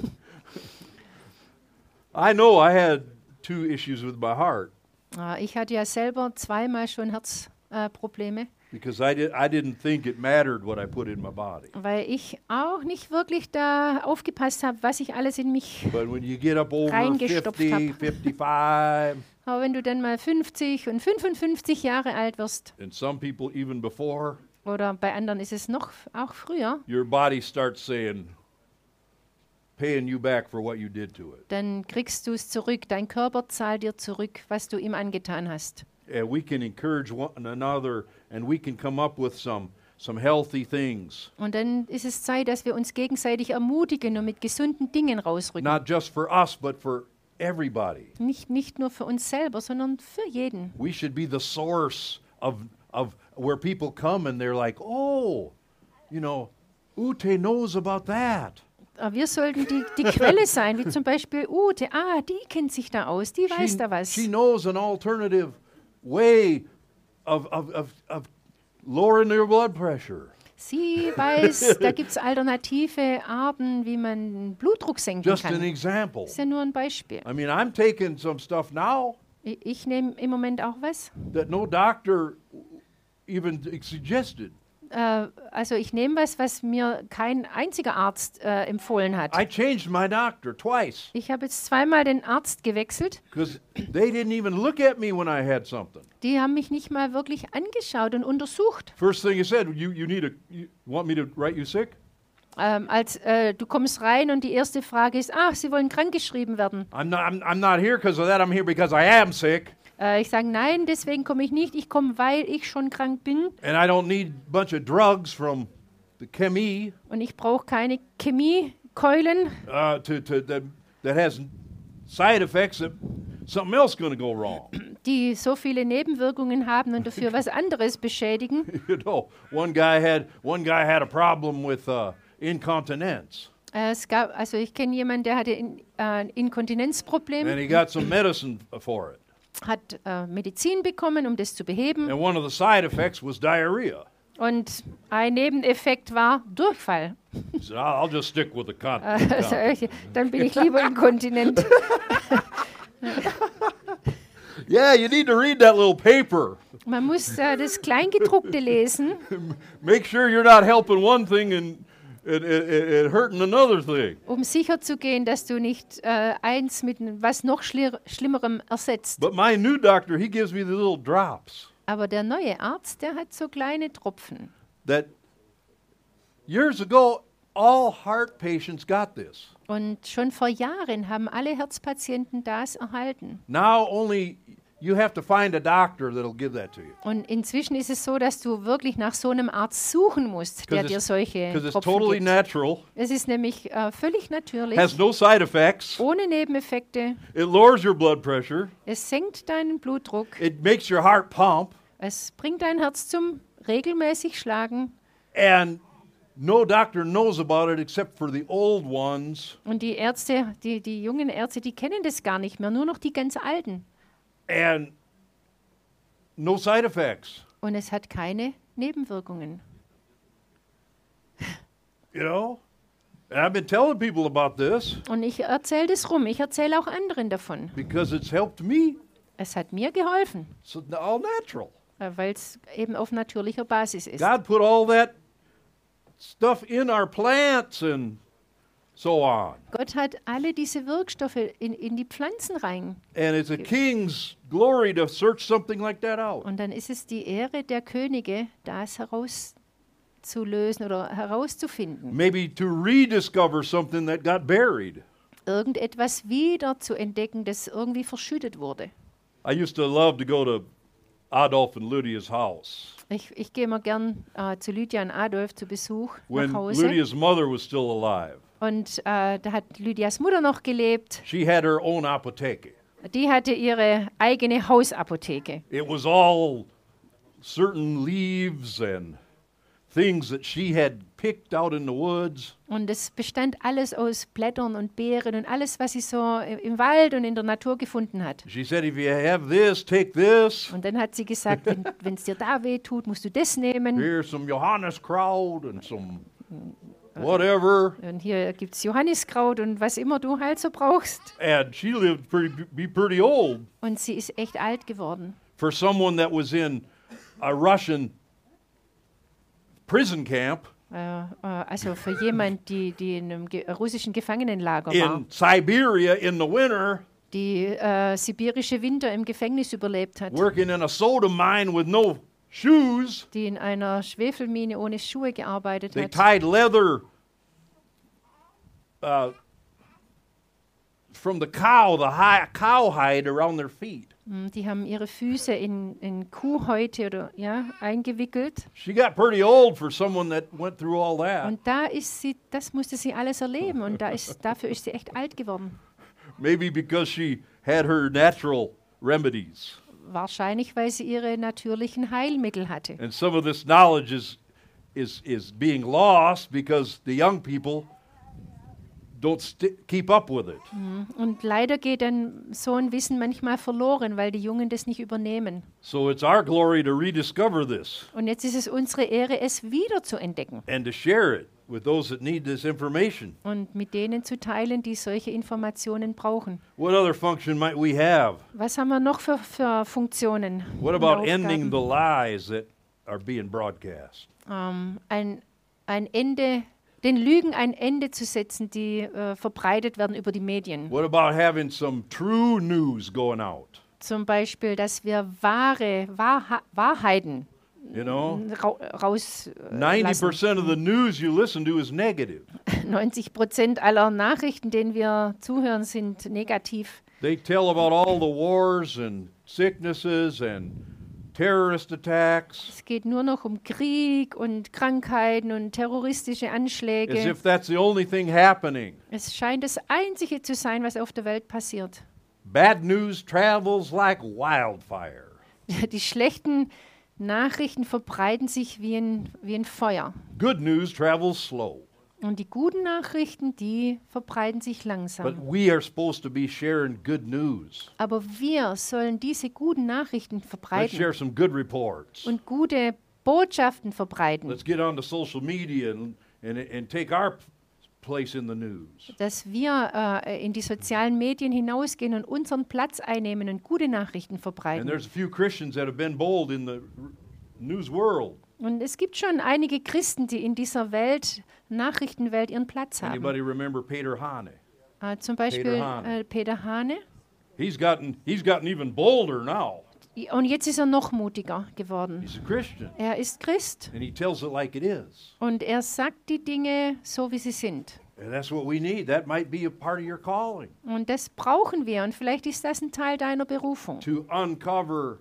S1: I know I had 2 issues with my heart
S2: Ich hatte ja selber zweimal schon Herzprobleme,
S1: because I didn't think it mattered what I put in my body.
S2: weil ich auch nicht wirklich da aufgepasst habe, was ich alles in mich.
S1: But when you get up over
S2: Reingestopft
S1: 50,
S2: hab.
S1: 55,
S2: Aber wenn du dann mal 50 und 55 Jahre alt wirst,
S1: and some people even before,
S2: oder bei anderen ist es noch auch früher,
S1: your body starts saying, paying you back for what you did to it.
S2: dann kriegst du es zurück. Dein Körper zahlt dir zurück, was du ihm angetan hast.
S1: And we can encourage one another, and we can come up with some healthy things,
S2: Und dann ist es Zeit, dass wir uns gegenseitig ermutigen und mit gesunden Dingen rausrücken.
S1: not just for us, but for everybody.
S2: Nicht nur für uns selber, sondern für jeden.
S1: We should be the source of where people come and they're like, oh, you know, Ute knows about that.
S2: Wir sollten die Quelle sein, wie zum Beispiel Ute. Die kennt sich da aus, die weiß da was.
S1: She knows an alternative way of lowering your blood pressure.
S2: Sie weiß, da gibt es alternative Arten, wie man den Blutdruck senken
S1: Just an
S2: kann.
S1: example.
S2: Das ist ja nur ein Beispiel.
S1: I mean, I'm taking some stuff now
S2: Ich nehme im Moment auch was.
S1: that no doctor even suggested.
S2: Also ich nehme was mir kein einziger Arzt empfohlen hat.
S1: I changed my doctor twice
S2: Ich habe jetzt zweimal den Arzt gewechselt.
S1: because they didn't even look at me when I had something.
S2: Die haben mich nicht mal wirklich angeschaut und untersucht.
S1: First thing he said, you want me to write you sick?
S2: Du kommst rein und die erste Frage ist, Sie wollen krankgeschrieben werden.
S1: I'm not here because of that. I'm here because I am sick.
S2: Ich sage, nein, deswegen komme ich nicht. Ich komme, weil ich schon krank bin.
S1: And I don't need a bunch of drugs from the chemie
S2: Und ich brauche keine Chemiekeulen,
S1: that has side effects that something else going to go wrong.
S2: die so viele Nebenwirkungen haben und dafür was anderes beschädigen.
S1: You know, one guy had a problem with incontinence,
S2: Ich kenne jemanden, der hatte ein Inkontinenzproblem,
S1: and he got some medicine for it.
S2: hat Medizin bekommen, um das zu beheben.
S1: And one of the side effects was diarrhea.
S2: Und ein Nebeneffekt war Durchfall.
S1: He said, I'll just stick with the
S2: Dann bin ich lieber inkontinent.
S1: Yeah, you need to read that little paper.
S2: Man muss das Kleingedruckte lesen,
S1: Make sure you're not helping one thing and hurting another thing.
S2: um sicher zu gehen, dass du nicht eins mit was noch Schlimmerem ersetzt.
S1: But my new doctor, he gives me the little drops
S2: Aber der neue Arzt, der hat so kleine Tropfen.
S1: that years ago, all heart patients got this.
S2: Und schon vor Jahren haben alle Herzpatienten das erhalten.
S1: Now only you have to find a doctor that'll give that to you.
S2: Und inzwischen ist es so, dass du wirklich nach so einem Arzt suchen musst, der dir solche
S1: Because it's
S2: Tropfen
S1: totally
S2: gibt.
S1: natural,
S2: Es ist nämlich völlig natürlich,
S1: has no side effects,
S2: ohne Nebeneffekte.
S1: it lowers your blood pressure,
S2: Es senkt deinen Blutdruck.
S1: it makes your heart pump,
S2: Es bringt dein Herz zum regelmäßig Schlagen.
S1: and no doctor knows about it except for the old ones,
S2: Und die Ärzte, die jungen Ärzte, die kennen das gar nicht mehr, nur noch die ganz alten.
S1: and no side effects.
S2: Und es hat keine Nebenwirkungen.
S1: You know? And I've been telling people about this
S2: Und ich erzähle das rum. Ich erzähle auch anderen davon.
S1: because it's helped me.
S2: Es hat mir geholfen,
S1: It's all natural.
S2: weil es eben auf natürlicher Basis ist.
S1: God put all that stuff in our plants and so on.
S2: Gott hat alle diese Wirkstoffe in die Pflanzen rein.
S1: And it's a king's glory to search something like that out.
S2: Und dann ist es die Ehre der Könige, das herauszulösen oder herauszufinden.
S1: Maybe to rediscover something that got buried.
S2: Irgendetwas wieder zu entdecken, das irgendwie verschüttet wurde.
S1: I used to love to go to Adolf and Lydia's house
S2: Ich gehe immer gern zu Lydia und Adolf zu Besuch
S1: when
S2: nach Hause.
S1: Lydia's mother was still alive.
S2: Und da hat Lydias Mutter noch gelebt.
S1: She had her own apotheke.
S2: Die hatte ihre eigene Hausapotheke.
S1: It was all certain leaves and things that she had picked out in the woods.
S2: Und es bestand alles aus Blättern und Beeren und alles, was sie so im Wald und in der Natur gefunden hat.
S1: She said, if you have this, take this.
S2: Und dann hat sie gesagt, wenn es dir da weh tut, musst du das nehmen.
S1: Here's some Johanneskraut and some whatever.
S2: Und hier gibt es Johanniskraut und was immer du halt so brauchst.
S1: And she lived be pretty old
S2: Und sie ist echt alt geworden.
S1: for someone that was in a Russian prison camp
S2: Also für jemand, die in einem russischen Gefangenenlager war,
S1: in Siberia in the winter,
S2: die sibirische Winter im Gefängnis überlebt hat,
S1: working in a soda mine with no shoes.
S2: die in einer Schwefelmine ohne Schuhe gearbeitet
S1: They
S2: hat.
S1: tied leather from the cow, cowhide around their feet.
S2: Die haben ihre Füße in Kuhhäute oder eingewickelt.
S1: She got pretty old for someone that went through all that.
S2: Und das musste sie alles erleben und dafür ist sie echt alt geworden.
S1: Maybe because she had her natural remedies.
S2: Wahrscheinlich, weil sie ihre natürlichen Heilmittel hatte.
S1: And some of this knowledge is being lost because the young people don't keep up with it.
S2: Und leider geht dann so ein Wissen manchmal verloren, weil die Jungen das nicht übernehmen.
S1: So it's our glory to rediscover this
S2: Und jetzt ist es unsere Ehre, es wieder zu entdecken
S1: and to share it with those that need this information.
S2: und mit denen zu teilen, die solche Informationen brauchen.
S1: What other function might we have?
S2: Was haben wir noch für Funktionen?
S1: What
S2: und
S1: about
S2: Aufgaben?
S1: ending the lies that are being broadcast?
S2: Ein Ende, den Lügen ein Ende zu setzen, die verbreitet werden über die Medien.
S1: What about having some true news going out?
S2: Zum Beispiel, dass wir Wahrheiten
S1: You know,
S2: rauslassen.
S1: 90% of the news you listen to is negative.
S2: 90% aller Nachrichten, denen wir zuhören, sind negativ.
S1: They tell about all the wars and sicknesses and terrorist attacks,
S2: Es geht nur noch um Krieg und Krankheiten und terroristische
S1: as
S2: Anschläge.
S1: if that's the only thing happening.
S2: Es scheint das Einzige zu sein, was auf der Welt passiert.
S1: Bad news travels like wildfire.
S2: Die schlechten Nachrichten verbreiten sich wie ein Feuer.
S1: Good news travels slow.
S2: Und die guten Nachrichten, die verbreiten sich
S1: But
S2: langsam.
S1: we are supposed to be sharing good news.
S2: Aber wir sollen diese guten Nachrichten
S1: Let's
S2: verbreiten
S1: share some good reports.
S2: und gute Botschaften verbreiten,
S1: Let's get on to social media and take our place in the news.
S2: dass wir in die sozialen Medien hinausgehen und unseren Platz einnehmen und gute Nachrichten
S1: And
S2: verbreiten.
S1: there's a few Christians that have been bold in the news world.
S2: Und es gibt schon einige Christen, die in dieser Welt, Nachrichtenwelt, ihren Platz haben.
S1: Anybody remember Peter Hane?
S2: Zum Beispiel
S1: Hane.
S2: Peter Hane.
S1: He's gotten even bolder now.
S2: Und jetzt ist er noch mutiger geworden.
S1: He's a Christian,
S2: Er ist Christ
S1: and he tells it like it is.
S2: und er sagt die Dinge so, wie sie sind.
S1: And that's what we need. That might be a part of your calling,
S2: Und das brauchen wir und vielleicht ist das ein Teil deiner Berufung.
S1: to uncover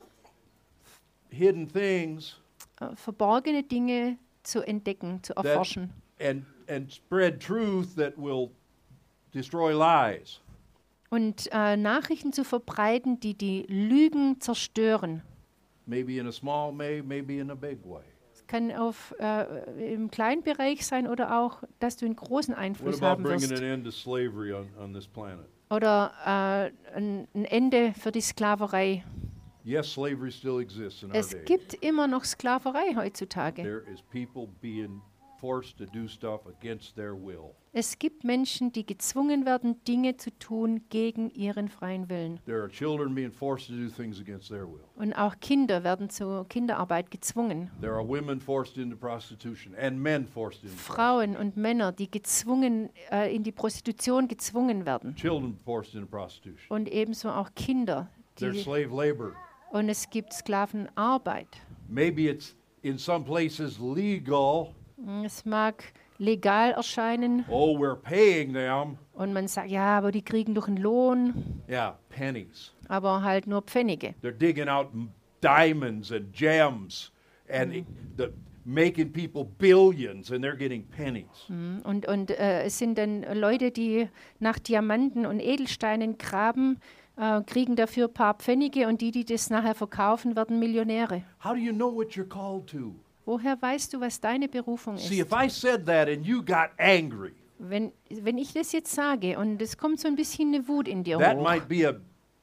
S1: hidden things
S2: Verborgene Dinge zu entdecken, zu
S1: that,
S2: erforschen
S1: and spread truth that will destroy lies.
S2: und Nachrichten zu verbreiten, die die Lügen zerstören.
S1: Maybe in a small way, maybe in a big way.
S2: Es kann im kleinen Bereich sein oder auch, dass du einen großen
S1: What
S2: Einfluss
S1: about
S2: haben
S1: bringing
S2: wirst.
S1: an end to slavery on this planet?
S2: Oder ein Ende für die Sklaverei.
S1: Yes, slavery still exists in our
S2: Es
S1: day.
S2: gibt immer noch Sklaverei heutzutage.
S1: There is people being forced to do stuff against their will.
S2: Es gibt Menschen, die gezwungen werden, Dinge zu tun gegen ihren freien Willen.
S1: There are children being forced to do things against their will.
S2: Und auch Kinder werden zur Kinderarbeit gezwungen.
S1: There are women forced into prostitution and men forced into
S2: Frauen und Männer, die gezwungen in die Prostitution gezwungen werden.
S1: children forced into prostitution.
S2: Und ebenso auch Kinder.
S1: There's
S2: Die,
S1: slave labor.
S2: und es gibt Sklavenarbeit.
S1: Maybe it's in some places legal.
S2: Es mag legal erscheinen
S1: Oh, we're paying them.
S2: und man sagt, ja, aber die kriegen doch einen Lohn,
S1: Yeah, pennies.
S2: aber halt nur Pfennige.
S1: They're digging out diamonds and gems and making people billions, and they're getting pennies.
S2: Und es sind dann Leute, die nach Diamanten und Edelsteinen graben, kriegen dafür ein paar Pfennige und die das nachher verkaufen, werden Millionäre.
S1: How do you know what you're called to?
S2: Woher weißt du, was deine Berufung
S1: See,
S2: ist?
S1: if I said that and you got angry,
S2: Wenn ich das jetzt sage und es kommt so ein bisschen eine Wut in dir
S1: that
S2: hoch,
S1: might be a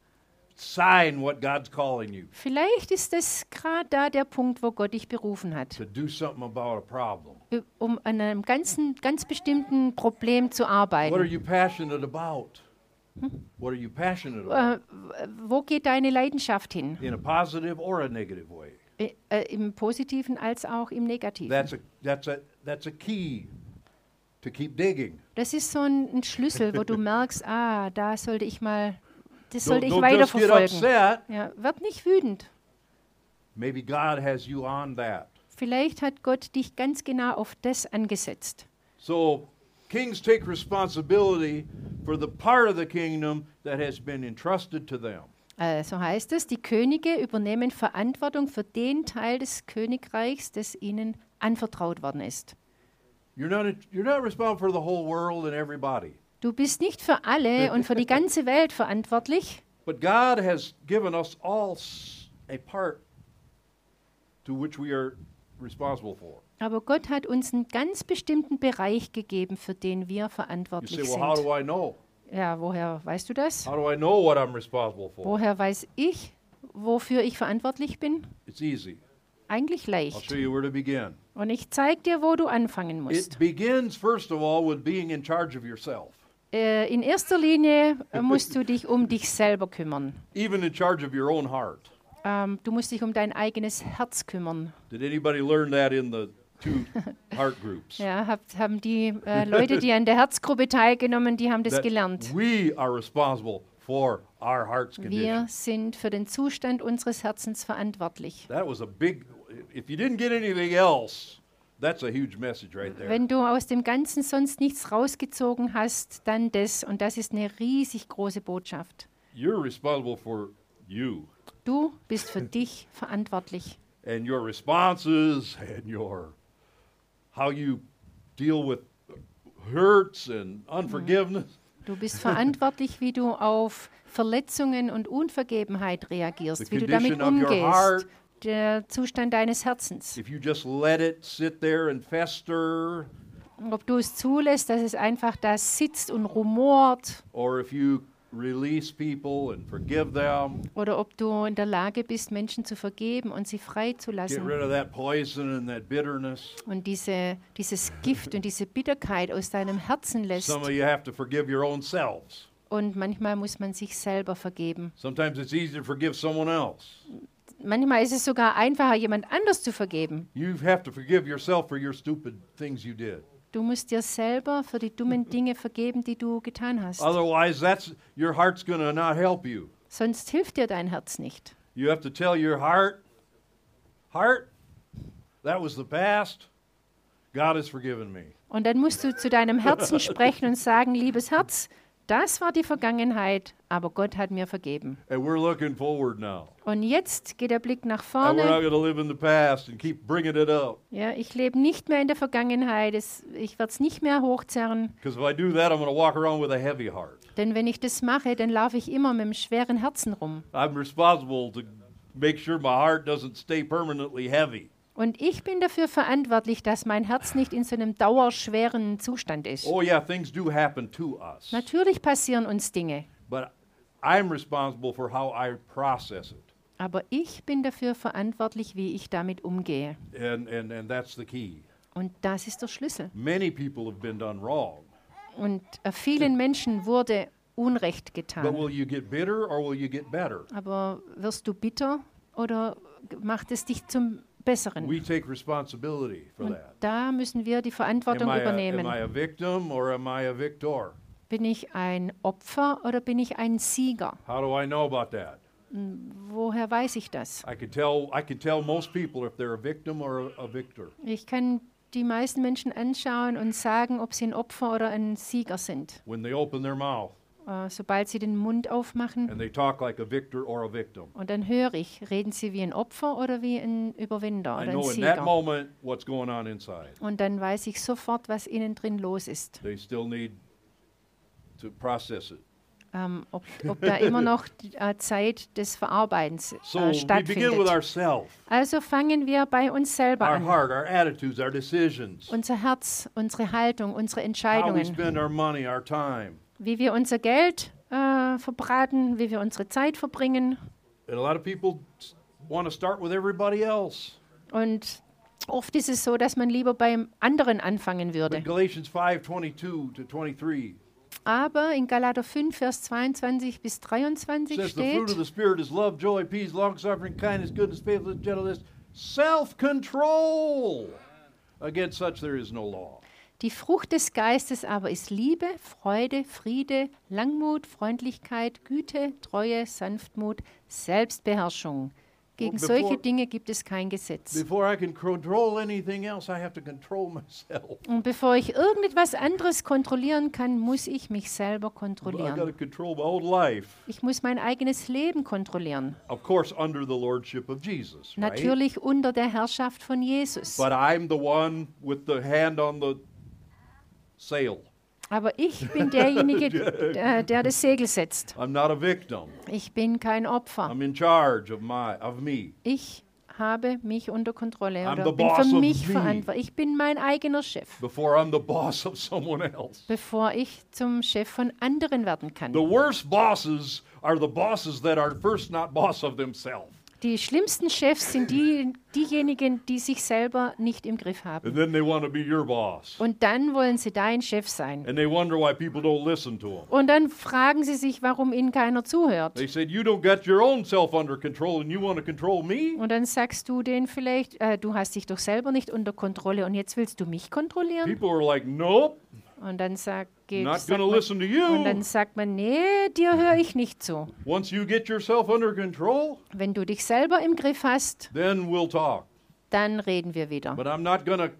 S1: sign what God's calling you
S2: vielleicht ist das gerade da der Punkt, wo Gott dich berufen hat,
S1: to do something about a problem.
S2: um an einem ganz bestimmten Problem zu
S1: What are
S2: arbeiten.
S1: you passionate about? What are you passionate about?
S2: Wo geht deine Leidenschaft hin?
S1: In a positive or a negative way?
S2: Im Positiven als auch im Negativen.
S1: That's a key to keep digging.
S2: Das ist so ein Schlüssel, wo du merkst, da sollte ich mal, das
S1: Don't,
S2: sollte ich
S1: don't just get
S2: weiterverfolgen.
S1: upset.
S2: Ja, werd nicht wütend.
S1: Maybe God has you on that.
S2: Vielleicht hat Gott dich ganz genau auf das angesetzt.
S1: So kings take responsibility for the part of the kingdom that has been entrusted to them.
S2: So heißt es, die Könige übernehmen Verantwortung für den Teil des Königreichs, das ihnen anvertraut worden ist.
S1: You're not responsible for the whole world and everybody.
S2: Du bist nicht für alle und für die ganze Welt verantwortlich,
S1: But God has given us all a part to which we are responsible for.
S2: aber Gott hat uns einen ganz bestimmten Bereich gegeben, für den wir
S1: You say,
S2: verantwortlich
S1: well, how
S2: sind.
S1: do I know?
S2: Ja, woher weißt du das?
S1: How do I know what I'm responsible for?
S2: Woher weiß ich, wofür ich verantwortlich bin?
S1: It's easy.
S2: Eigentlich
S1: I'll
S2: leicht.
S1: show you where to begin.
S2: Und ich zeige dir, wo du anfangen musst.
S1: It begins, first of all, with being in charge of yourself,
S2: In erster Linie musst du dich um dich selber kümmern.
S1: even in charge of your own heart.
S2: Du musst dich um dein eigenes Herz kümmern.
S1: Did anybody learn that in the two heart groups?
S2: Ja, haben die Leute, die an der Herzgruppe teilgenommen, die haben das
S1: That
S2: gelernt.
S1: we are responsible for our heart's
S2: Wir
S1: condition.
S2: sind für den Zustand unseres Herzens verantwortlich.
S1: That was a big, if you didn't get anything else, that's a huge message right there.
S2: Wenn du aus dem Ganzen sonst nichts rausgezogen hast, dann das. Und das ist eine riesig große Botschaft.
S1: You're responsible for you
S2: Du bist für dich verantwortlich.
S1: and your responses and your how you deal with hurts and unforgiveness.
S2: Du bist verantwortlich, wie du auf Verletzungen und Unvergebenheit reagierst,
S1: The
S2: wie du damit
S1: condition of your heart.
S2: umgehst. Der Zustand deines Herzens.
S1: If you just let it sit there and fester,
S2: Ob du es zulässt, dass es einfach da sitzt und rumort,
S1: or if you release people and forgive them,
S2: oder ob du in der Lage bist, Menschen zu vergeben und sie
S1: get
S2: freizulassen.
S1: rid of that poison and that bitterness.
S2: Und dieses Gift und diese Bitterkeit aus deinem Herzen lässt.
S1: Some of you have to forgive your own selves.
S2: Und manchmal muss man sich selber vergeben.
S1: Sometimes it's easy to forgive someone else.
S2: Manchmal ist es sogar einfacher, jemand anders zu vergeben.
S1: You have to forgive yourself for your stupid things you did.
S2: Du musst dir selber für die dummen Dinge vergeben, die du getan hast.
S1: Otherwise, your heart's going to not help you.
S2: Sonst hilft dir dein Herz nicht.
S1: You have to tell your heart, that was the past. God has forgiven me.
S2: Und dann musst du zu deinem Herzen sprechen und sagen, liebes Herz, das war die Vergangenheit, aber Gott hat mir vergeben.
S1: And we're looking forward now.
S2: Und jetzt geht der Blick nach
S1: And we're not
S2: vorne.
S1: going to live in the past and keep bringing it up.
S2: Ja, ich lebe nicht mehr in der Vergangenheit, ich werde es nicht mehr hochzerren,
S1: Because if I do that, I'm going to walk around with a heavy heart.
S2: denn wenn ich das mache, dann laufe ich immer mit einem schweren Herzen rum.
S1: I'm responsible to make sure my heart doesn't stay permanently heavy.
S2: Und ich bin dafür verantwortlich, dass mein Herz nicht in so einem dauerschweren Zustand ist.
S1: Oh, yeah, things do happen to us.
S2: Natürlich passieren uns Dinge,
S1: But I'm responsible for how I process it.
S2: aber ich bin dafür verantwortlich, wie ich damit umgehe.
S1: And that's the key.
S2: Und das ist der Schlüssel.
S1: Many people have been done wrong.
S2: Und vielen Menschen wurde Unrecht
S1: But
S2: getan.
S1: will you get bitter or will you get better?
S2: Aber wirst du bitter oder macht es dich zum Besseren?
S1: We take responsibility for
S2: Und
S1: that.
S2: da müssen wir die Verantwortung
S1: Am I
S2: übernehmen.
S1: a victim or am I a victor?
S2: Bin ich ein Opfer oder bin ich ein Sieger?
S1: How do I know about that?
S2: Woher weiß ich das?
S1: I can tell most people if they're a victim or a victor.
S2: Ich kann die meisten Menschen anschauen und sagen, ob sie ein Opfer oder ein Sieger sind.
S1: When they open their mouth
S2: Sobald sie den Mund aufmachen
S1: and they talk like a victor or a victim.
S2: und dann höre ich, reden sie wie ein Opfer oder wie ein Überwinder
S1: I
S2: oder ein
S1: know in that
S2: Sieger.
S1: moment what's going on inside.
S2: Und dann weiß ich sofort, was innen drin los ist.
S1: They still need to process it.
S2: Ob da immer noch Zeit des Verarbeitens
S1: So we begin with
S2: stattfindet.
S1: ourselves,
S2: Also fangen wir bei uns selber
S1: our
S2: an.
S1: heart, our attitudes, our decisions,
S2: Unser Herz, unsere Haltung, unsere
S1: how we
S2: Entscheidungen,
S1: spend our money, our time.
S2: wie wir unser Geld verbraten, wie wir unsere Zeit verbringen.
S1: And a lot of people want to start with everybody else.
S2: Und oft ist es so, dass man lieber beim anderen anfangen
S1: But
S2: würde.
S1: Galatians 5:22-23
S2: Aber in Galater 5, Vers 22 bis 23
S1: says the fruit of
S2: steht,
S1: the Spirit is love, joy, peace, long-suffering, kindness, goodness, faithfulness, gentleness, self-control. Against such there is no law.
S2: die Frucht des Geistes aber ist Liebe, Freude, Friede, Langmut, Freundlichkeit, Güte, Treue, Sanftmut, Selbstbeherrschung. Gegen
S1: Bevor-
S2: solche Dinge gibt es kein Gesetz.
S1: Before I can control anything else, I have to control myself.
S2: Und bevor ich irgendetwas anderes kontrollieren kann, muss ich mich selber
S1: I got to
S2: kontrollieren.
S1: control my own life.
S2: Ich muss mein eigenes Leben kontrollieren.
S1: Of course, under the lordship of Jesus, right?
S2: Natürlich unter der Herrschaft von Jesus.
S1: But I'm the one with the hand on the sail.
S2: Aber ich bin derjenige, der das Segel setzt.
S1: I'm not a victim.
S2: Ich bin kein Opfer.
S1: I'm in charge of me.
S2: Ich habe mich unter Kontrolle
S1: I'm
S2: oder
S1: the
S2: bin
S1: boss
S2: für
S1: of
S2: mich
S1: me.
S2: verantwortlich. Ich bin mein eigener Chef,
S1: Before I'm the boss of someone else.
S2: bevor ich zum Chef von anderen werden kann.
S1: The worst bosses are the bosses that are first not boss of themselves.
S2: Die schlimmsten Chefs sind diejenigen, die sich selber nicht im Griff haben.
S1: And then they want to be your boss.
S2: Und dann wollen sie dein Chef sein.
S1: And they wonder why people don't listen to them.
S2: Und dann fragen sie sich, warum ihnen keiner zuhört.
S1: They said, you don't got your own self under control and you want to control me?
S2: Und dann sagst du denen vielleicht, du hast dich doch selber nicht unter Kontrolle und jetzt willst du mich kontrollieren?
S1: People are like, nope,
S2: Und dann
S1: not going to listen to
S2: und dann
S1: you.
S2: sagt man, nee, dir höre ich nicht zu.
S1: Once you get yourself under control,
S2: Wenn du dich selber im Griff hast,
S1: then we'll talk.
S2: dann reden wir wieder.
S1: But I'm not going to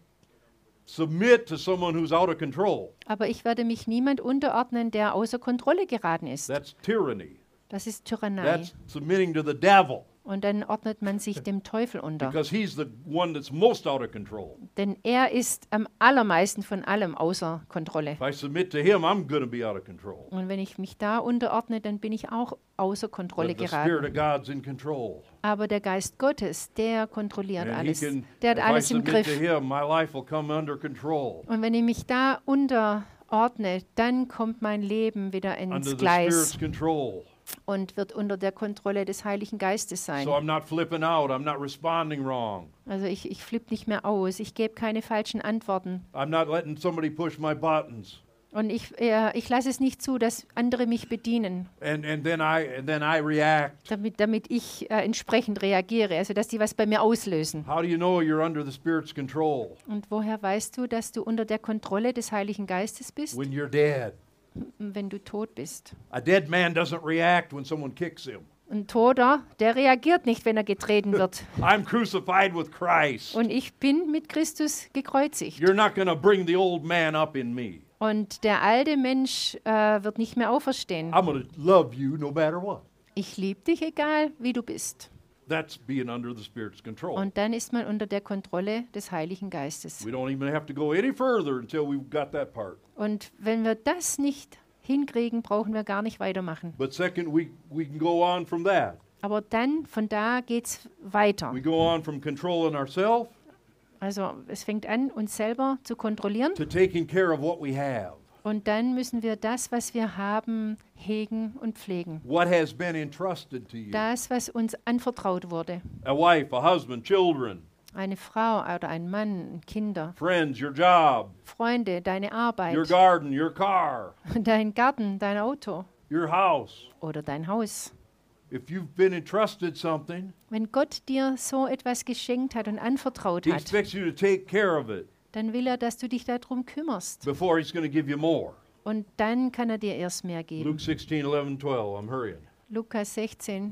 S1: submit to someone who's out of control.
S2: Aber ich werde mich niemand unterordnen, der außer Kontrolle geraten ist.
S1: That's tyranny.
S2: Das ist Tyrannei.
S1: That's submitting to the devil
S2: Und dann ordnet man sich dem Teufel unter.
S1: because he's the one that's most out of control.
S2: Denn er ist am allermeisten von allem außer Kontrolle.
S1: If I submit to him, I'm going to be out of control.
S2: Und wenn ich mich da unterordne, dann bin ich auch außer Kontrolle
S1: But the Spirit
S2: geraten.
S1: of God's in control.
S2: Aber der Geist Gottes, der kontrolliert
S1: And
S2: alles.
S1: if
S2: Der hat
S1: I
S2: alles im
S1: submit to
S2: Griff.
S1: him, my life will come under control.
S2: Und wenn ich mich da unterordne, dann kommt mein Leben wieder
S1: Under
S2: ins
S1: the
S2: Gleis
S1: Spirit's control.
S2: und wird unter der Kontrolle des Heiligen Geistes sein.
S1: So I'm not flipping out. I'm not responding wrong.
S2: Also ich flippe nicht mehr aus, ich gebe keine falschen Antworten.
S1: I'm not letting somebody push my buttons.
S2: Und ich lasse es nicht zu, dass andere mich bedienen,
S1: And then I react.
S2: damit ich entsprechend reagiere, also dass die was bei mir auslösen.
S1: How do you know you're under the Spirit's control?
S2: Und woher weißt du, dass du unter der Kontrolle des Heiligen Geistes bist,
S1: When you're dead.
S2: wenn du tot bist?
S1: A dead man doesn't react when someone kicks him.
S2: Ein Toter, der reagiert nicht, wenn er getreten wird.
S1: I'm crucified with Christ.
S2: Und ich bin mit Christus gekreuzigt.
S1: You're not going to bring the old man up in me.
S2: Und der alte Mensch wird nicht mehr auferstehen.
S1: I'm going to love you no matter what.
S2: Ich liebe dich, egal wie du bist.
S1: That's being under the Spirit's control.
S2: Und dann ist man unter der Kontrolle des Heiligen Geistes.
S1: We don't even have to go any further until we've got that part.
S2: Und wenn wir das nicht hinkriegen, brauchen wir gar nicht weitermachen.
S1: But second, we can go on from that.
S2: Aber dann, von da geht es weiter.
S1: We go on from controlling ourselves
S2: Also es fängt an, uns selber zu kontrollieren.
S1: to taking care of what we have.
S2: Und dann müssen wir das, was wir haben, hegen und pflegen.
S1: What has been entrusted to you.
S2: Das, was uns anvertraut wurde.
S1: A wife, a husband, children,
S2: Eine Frau oder ein Mann, Kinder,
S1: friends, your job,
S2: Freunde, deine Arbeit,
S1: your garden, your car,
S2: dein Garten, dein Auto
S1: your house.
S2: oder dein Haus.
S1: If you've been entrusted something,
S2: Wenn Gott dir so etwas geschenkt hat und anvertraut
S1: he
S2: hat,
S1: expects you to take care of it
S2: dann will er, dass du dich darum kümmerst.
S1: before he's going to give you more.
S2: Und dann kann er dir erst mehr geben.
S1: Luke 16, 11, 12. I'm hurrying.
S2: Lukas 16,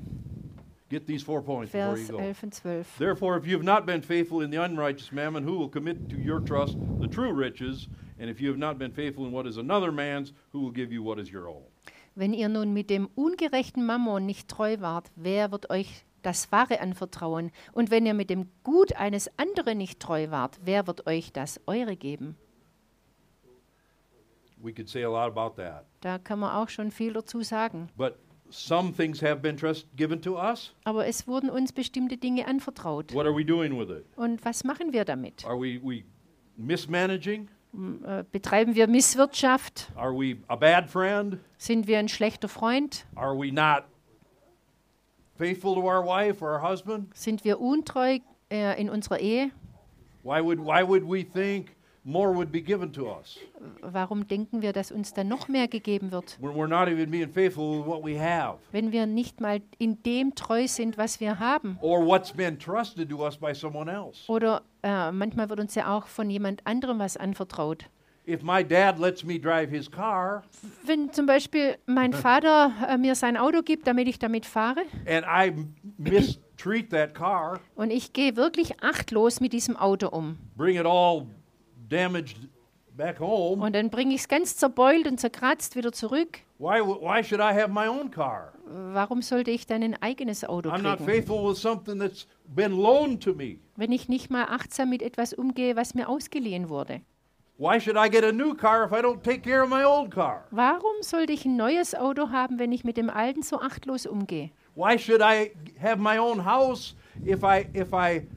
S1: Get these 4 points before
S2: Vers
S1: you go.
S2: 11 und 12.
S1: Therefore, if you have not been faithful in the unrighteous mammon, who will commit to your trust the true riches? And if you have not been faithful in what is another man's, who will give you what is your own?
S2: Wenn ihr nun mit dem ungerechten Mammon nicht treu wart, wer wird euch das Wahre anvertrauen? Und wenn ihr mit dem Gut eines anderen nicht treu wart, wer wird euch das Eure geben?
S1: We could say a lot about that.
S2: Da kann man auch schon viel dazu sagen.
S1: But some things have been given to us.
S2: Aber es wurden uns bestimmte Dinge anvertraut.
S1: What are we doing with it?
S2: Und was machen wir damit?
S1: Are we mismanaging?
S2: Betreiben wir Misswirtschaft?
S1: Are we a bad friend?
S2: Sind wir ein schlechter Freund?
S1: Are we not faithful to our wife or our husband?
S2: Sind wir untreu in unserer Ehe?
S1: Why would we think more would be given to us
S2: Warum denken wir, dass uns dann noch mehr gegeben wird,
S1: when we're not even being faithful with what we have
S2: wenn wir nicht mal in dem treu sind, was wir haben?
S1: or what's been trusted to us by someone else?
S2: Oder manchmal wird uns ja auch von jemand anderem was anvertraut.
S1: If my dad lets me drive his car
S2: Wenn zum Beispiel mein Vater mir sein Auto gibt, damit ich damit fahre,
S1: and I mistreat that car,
S2: und ich gehe wirklich achtlos mit diesem Auto um,
S1: bring it all damaged back home,
S2: und dann bringe ich es ganz zerbeult und zerkratzt wieder zurück,
S1: why should I have my own car?
S2: warum sollte ich dann ein eigenes Auto
S1: I'm not
S2: kriegen?
S1: faithful with something that's been loaned to me.
S2: Wenn ich nicht mal achtsam mit etwas umgehe, was mir ausgeliehen wurde.
S1: Why should I get a new car if I don't take care of my old car?
S2: Warum sollte ich ein neues Auto haben, wenn ich mit dem alten so achtlos umgehe?
S1: Why should I have my own house if I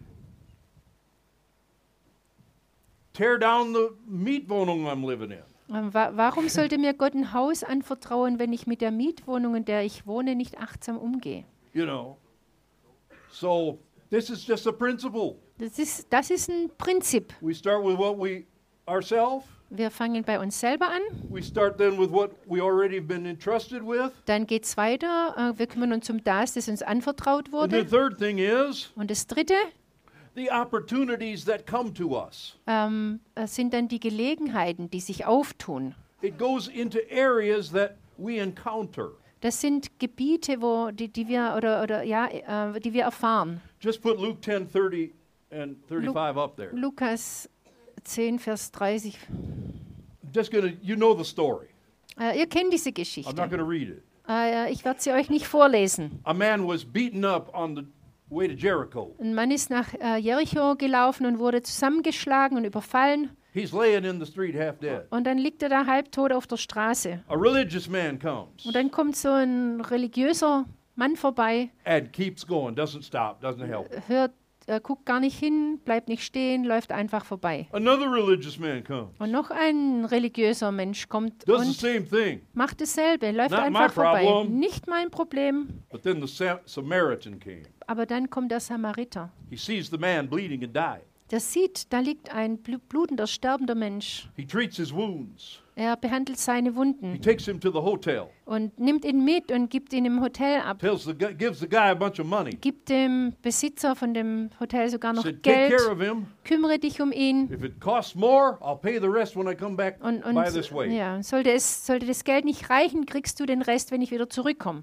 S1: tear down the Mietwohnung I'm living in?
S2: Warum sollte mir Gott ein Haus anvertrauen, wenn ich mit der Mietwohnung, in der ich wohne, nicht achtsam umgehe?
S1: You know. So this is just a principle.
S2: Das ist ein Prinzip.
S1: We start with what we ourselves.
S2: Wir fangen bei uns selber an,
S1: We start then with what we already been entrusted with.
S2: dann geht es weiter. Wir kümmern uns um das uns anvertraut
S1: And the
S2: wurde.
S1: third thing is
S2: Und das Dritte
S1: the opportunities that come to us.
S2: sind dann die Gelegenheiten, die sich auftun.
S1: It goes into areas that we encounter.
S2: Das sind Gebiete, die wir erfahren.
S1: Just put Luke 10:30 and 35 up there.
S2: Lukas 10, Vers 30.
S1: Just gonna, you know the story.
S2: Ihr kennt diese
S1: I'm not
S2: Geschichte.
S1: gonna read it.
S2: Ich werde sie euch nicht vorlesen.
S1: A man was beaten up on the way to Jericho.
S2: Ein Mann ist nach Jericho gelaufen und wurde zusammengeschlagen und überfallen.
S1: He's laying in the street half dead.
S2: Und dann liegt er da halbtot auf der Straße.
S1: A religious man comes
S2: Und dann kommt so ein religiöser Mann vorbei,
S1: and keeps going, doesn't stop, doesn't help.
S2: guckt gar nicht hin, bleibt nicht stehen, läuft einfach vorbei.
S1: Another religious man comes,
S2: Und noch ein religiöser Mensch kommt
S1: does the
S2: und
S1: same thing.
S2: macht dasselbe, läuft
S1: Not
S2: einfach
S1: my
S2: vorbei.
S1: problem.
S2: Nicht mein Problem.
S1: But then the Samaritan came.
S2: Aber dann kommt der Samariter.
S1: He sees the man bleeding and dying.
S2: Der sieht, da liegt ein blutender, sterbender Mensch.
S1: He treats his wounds.
S2: Er behandelt seine
S1: He
S2: Wunden
S1: takes him to the hotel.
S2: und nimmt ihn mit und gibt ihn im Hotel ab.
S1: Gives the guy a bunch of money.
S2: Gibt dem Besitzer von dem Hotel sogar noch
S1: Said, take
S2: Geld.
S1: care of him.
S2: Kümmere dich um ihn.
S1: If it costs more, I'll pay the rest when I come back
S2: Und
S1: by this way.
S2: ja, sollte das Geld nicht reichen, kriegst du den Rest, wenn ich wieder zurückkomme.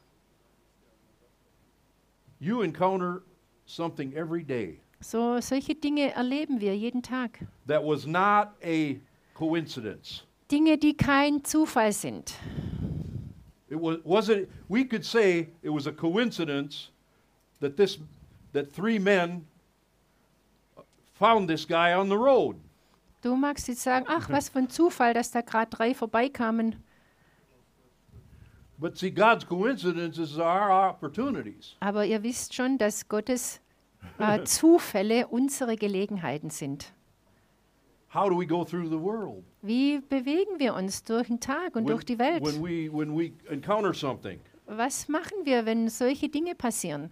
S1: You encounter something every day
S2: Solche Dinge erleben wir jeden Tag.
S1: that was not a coincidence.
S2: Dinge, die kein Zufall sind.
S1: We could say it was a coincidence that three men found this guy on the road.
S2: Du magst jetzt sagen, ach, was für ein Zufall, dass da gerade 3 vorbeikamen.
S1: But see, God's coincidences are our opportunities.
S2: Aber ihr wisst schon, dass Gottes Zufälle unsere Gelegenheiten sind.
S1: How do we go through the world?
S2: Wie bewegen wir uns durch den Tag und durch die Welt?
S1: When we encounter something,
S2: Was machen wir, wenn solche Dinge passieren?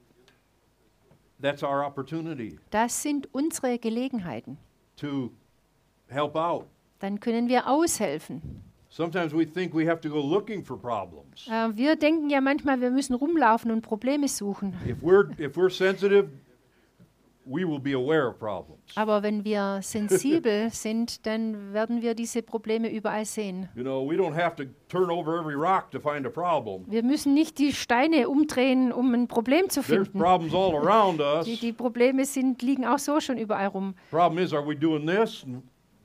S1: that's our opportunity
S2: Das sind unsere Gelegenheiten.
S1: to help out.
S2: Dann können wir aushelfen.
S1: Sometimes we think we have to go looking for problems.
S2: Wir denken ja manchmal, wir müssen rumlaufen und Probleme suchen.
S1: If we're sensitive, we will be aware of problems.
S2: Aber wenn wir sensibel sind, dann werden wir diese Probleme überall sehen.
S1: You know, we don't have to turn over every rock to find a problem.
S2: Wir müssen nicht die Steine umdrehen, um ein Problem zu
S1: There's
S2: finden.
S1: problems all around us.
S2: Die Probleme liegen auch so schon überall rum.
S1: Problem is, are we doing this? And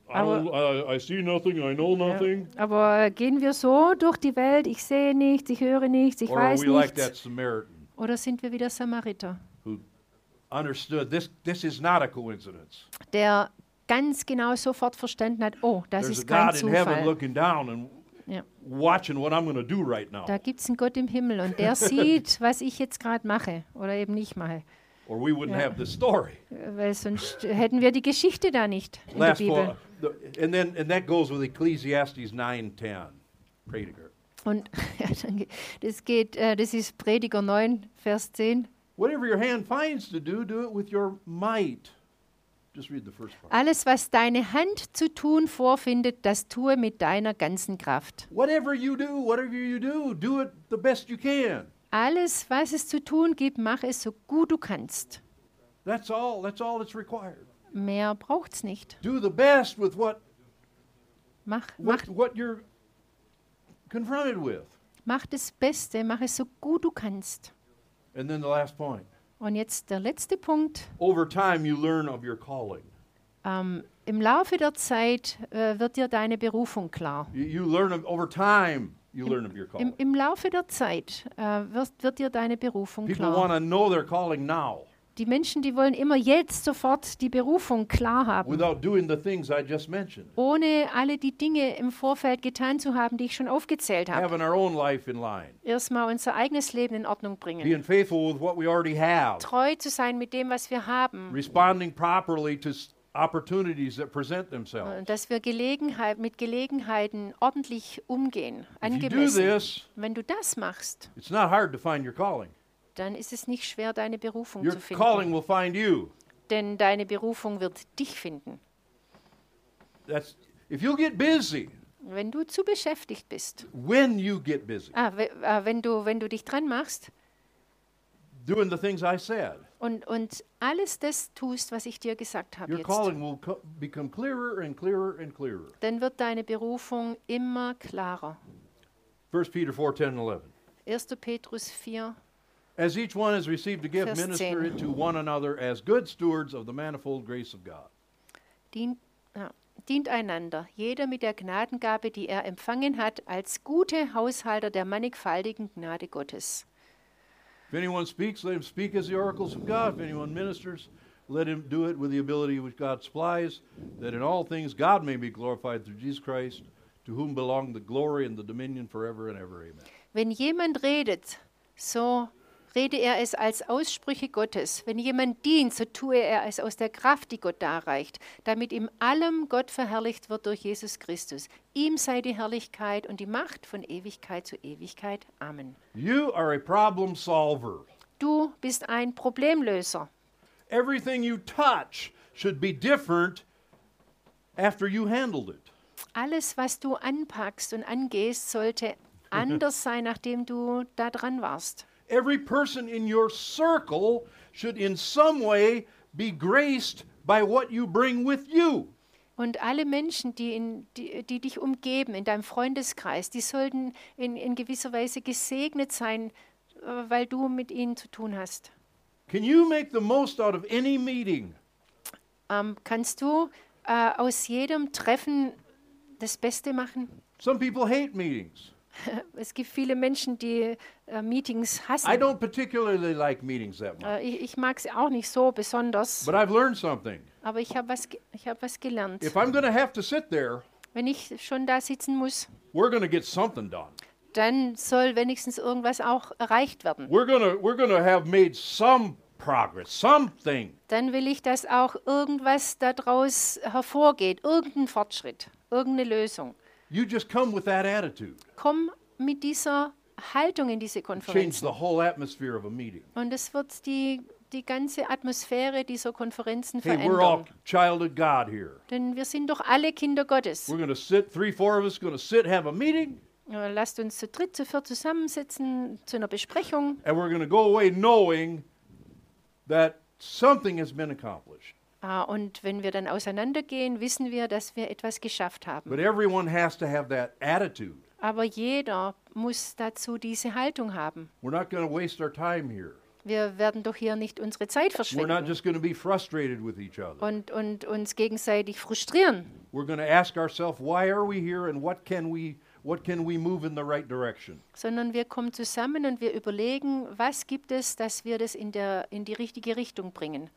S1: I see nothing, I know nothing.
S2: Aber gehen wir so durch die Welt, ich sehe nichts, ich höre nichts, ich
S1: Or are
S2: weiß
S1: we like
S2: nichts.
S1: that Samaritan
S2: Oder sind wir wieder Samariter,
S1: who understood this is not a coincidence?
S2: der ganz genau sofort verstanden hat, oh, das
S1: There's a
S2: ist kein
S1: God in heaven
S2: Zufall.
S1: looking down and
S2: Ja.
S1: watching what I'm going to do right now.
S2: Da gibt es einen Gott im Himmel und der sieht, was ich jetzt gerade mache oder eben nicht mache.
S1: Or we wouldn't have this story.
S2: Weil sonst hätten wir die Geschichte da nicht in der
S1: Last
S2: Bibel.
S1: fall, and that goes with Ecclesiastes 9:10. Prediger.
S2: Und ja, das ist Prediger 9, Vers 10.
S1: Whatever your hand finds to do it with your might. Just read the first part.
S2: Alles, was deine Hand zu tun vorfindet, das tue mit deiner ganzen Kraft.
S1: Whatever you do it the best you can.
S2: Alles, was es zu tun gibt, mach es so gut du kannst.
S1: That's all that's required.
S2: Mehr braucht's nicht.
S1: Do the best with what
S2: Mach
S1: you're confronted with.
S2: das Beste, mach es so gut du kannst.
S1: And then the last point.
S2: Und jetzt der letzte Punkt.
S1: Over time you learn of your calling.
S2: Im Laufe der Zeit wird dir deine Berufung klar.
S1: Over time you learn of your calling.
S2: Im Laufe der Zeit wird dir deine Berufung
S1: People
S2: klar.
S1: want to know their calling now
S2: Die Menschen, die wollen immer jetzt sofort die Berufung klar haben,
S1: without doing the things I just mentioned.
S2: ohne alle die Dinge im Vorfeld getan zu haben, die ich schon aufgezählt habe.
S1: Having our own life in line.
S2: Erstmal unser eigenes Leben in Ordnung bringen.
S1: Being faithful with what we already have.
S2: Treu zu sein mit dem, was wir haben.
S1: Responding properly to opportunities that present themselves.
S2: Und dass wir mit Gelegenheiten ordentlich umgehen,
S1: If you do
S2: angemessen.
S1: this,
S2: Wenn du das machst,
S1: it's not hard to find your calling.
S2: dann ist es nicht schwer, deine Berufung
S1: Your
S2: zu
S1: calling
S2: finden.
S1: will find you.
S2: Denn deine Berufung wird dich finden.
S1: If you'll get busy,
S2: Wenn du zu beschäftigt bist,
S1: when you get busy,
S2: wenn du dich dran machst
S1: doing the things I said,
S2: und alles das tust, was ich dir gesagt habe
S1: your
S2: jetzt,
S1: calling will become clearer and clearer and clearer.
S2: dann wird deine Berufung immer klarer.
S1: 1 Peter 4:10 and 11.
S2: 1. Petrus 4,
S1: As each one has received a gift,
S2: Vers
S1: minister
S2: 10.
S1: it to one another as good stewards of the manifold grace of God.
S2: Dient einander, jeder mit der Gnadengabe, die er empfangen hat, als gute Haushalter der mannigfaltigen Gnade Gottes.
S1: If anyone speaks, let him speak as the oracles of God. If anyone ministers, let him do it with the ability which God supplies, that in all things God may be glorified through Jesus Christ, to whom belong the glory and the dominion forever and ever. Amen.
S2: Wenn jemand redet, so rede er es als Aussprüche Gottes. Wenn jemand dient, so tue er es aus der Kraft, die Gott darreicht, damit in allem Gott verherrlicht wird durch Jesus Christus. Ihm sei die Herrlichkeit und die Macht von Ewigkeit zu Ewigkeit. Amen.
S1: You are a problem solver.
S2: Du bist ein Problemlöser.
S1: Everything you touch should be different after you handled it.
S2: Alles, was du anpackst und angehst, sollte anders sein, nachdem du da dran warst.
S1: Every person in your circle should in some way be graced by what you bring with you.
S2: Und alle Menschen, die dich umgeben, in deinem Freundeskreis, die sollten in gewisser Weise gesegnet sein, weil du mit ihnen zu tun hast.
S1: Can you make the most out of any meeting?
S2: Kannst du aus jedem Treffen das Beste machen?
S1: Some people hate meetings.
S2: Es gibt viele Menschen, die Meetings hassen.
S1: I don't particularly like meetings that much.
S2: Ich mag sie auch nicht so besonders,
S1: But I've learned something.
S2: aber ich habe was gelernt.
S1: If I'm going to have to sit there,
S2: Wenn ich schon da sitzen muss,
S1: we're going to get something done.
S2: dann soll wenigstens irgendwas auch erreicht werden.
S1: We're going to have made some progress, something.
S2: Dann will ich, dass auch irgendwas daraus hervorgeht, irgendein Fortschritt, irgendeine Lösung.
S1: You just come with that attitude.
S2: Komm mit dieser Haltung in diese
S1: Change
S2: Konferenz.
S1: the whole atmosphere of a meeting.
S2: Und es wird die ganze Atmosphäre dieser Konferenzen
S1: Hey, we're all
S2: verändern.
S1: child of God here.
S2: Denn wir sind doch alle Kinder Gottes.
S1: We're going to sit, 3, 4 of us going to sit, have a meeting,
S2: Lasst uns zu dritt, zu viert zusammensitzen zu einer Besprechung.
S1: and we're going to go away knowing that something has been accomplished.
S2: Und wenn wir dann auseinandergehen, wissen wir, dass wir etwas geschafft haben.
S1: But everyone has to have that attitude.
S2: Aber jeder muss dazu diese Haltung haben.
S1: We're not going to waste our time here.
S2: Wir werden doch hier nicht unsere Zeit
S1: We're not
S2: verschwenden
S1: just going to be frustrated with each other.
S2: und uns gegenseitig frustrieren,
S1: We're going to ask ourselves, why are we here and what can we move in the right direction?
S2: sondern wir kommen zusammen und wir überlegen, was gibt es, dass wir das in die richtige Richtung bringen.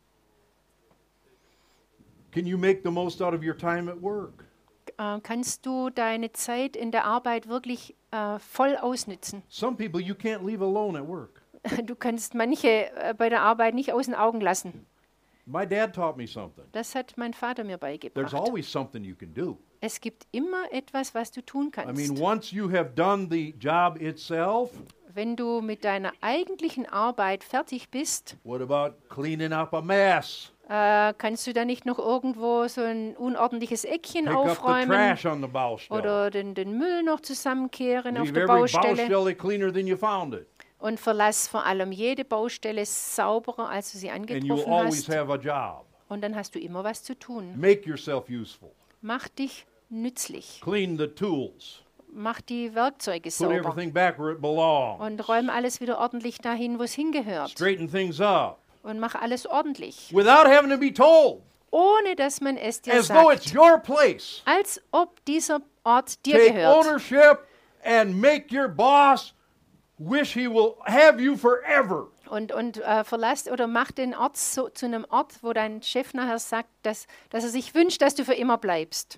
S1: Can you make the most out of your time at work?
S2: Kannst du deine Zeit in der Arbeit wirklich voll ausnützen?
S1: Some people you can't leave alone at work.
S2: Du kannst manche bei der Arbeit nicht aus den Augen lassen.
S1: My dad taught me something.
S2: Das hat mein Vater mir
S1: There's
S2: beigebracht.
S1: always something you can do.
S2: Es gibt immer etwas, was du tun
S1: I mean,
S2: kannst.
S1: once you have done the job itself,
S2: Wenn du mit deiner eigentlichen Arbeit fertig bist,
S1: what about cleaning up a mess?
S2: kannst du da nicht noch irgendwo so ein unordentliches Eckchen
S1: Pick up the
S2: aufräumen
S1: trash on the Baustelle.
S2: oder den Müll noch zusammenkehren auf
S1: Leave
S2: der
S1: every
S2: Baustelle
S1: Baustelle cleaner than you found it.
S2: und verlass vor allem jede Baustelle sauberer, als du sie
S1: And you'll
S2: angetroffen
S1: always
S2: hast.
S1: have a job.
S2: Und dann hast du immer was zu tun.
S1: Make yourself useful.
S2: Mach dich nützlich.
S1: Clean the tools.
S2: Mach die Werkzeuge
S1: Put
S2: sauber
S1: everything back where it belongs.
S2: und räum alles wieder ordentlich dahin, wo es hingehört.
S1: Straighten things up.
S2: Und mach alles ordentlich,
S1: Without having to be told.
S2: ohne dass man es dir
S1: As though it's
S2: sagt.
S1: your place.
S2: Als ob dieser Ort dir
S1: Take
S2: gehört.
S1: ownership and make your boss wish he will have you forever.
S2: Und verlass oder mach den Ort so, zu einem Ort, wo dein Chef nachher sagt, dass er sich wünscht, dass du für immer bleibst.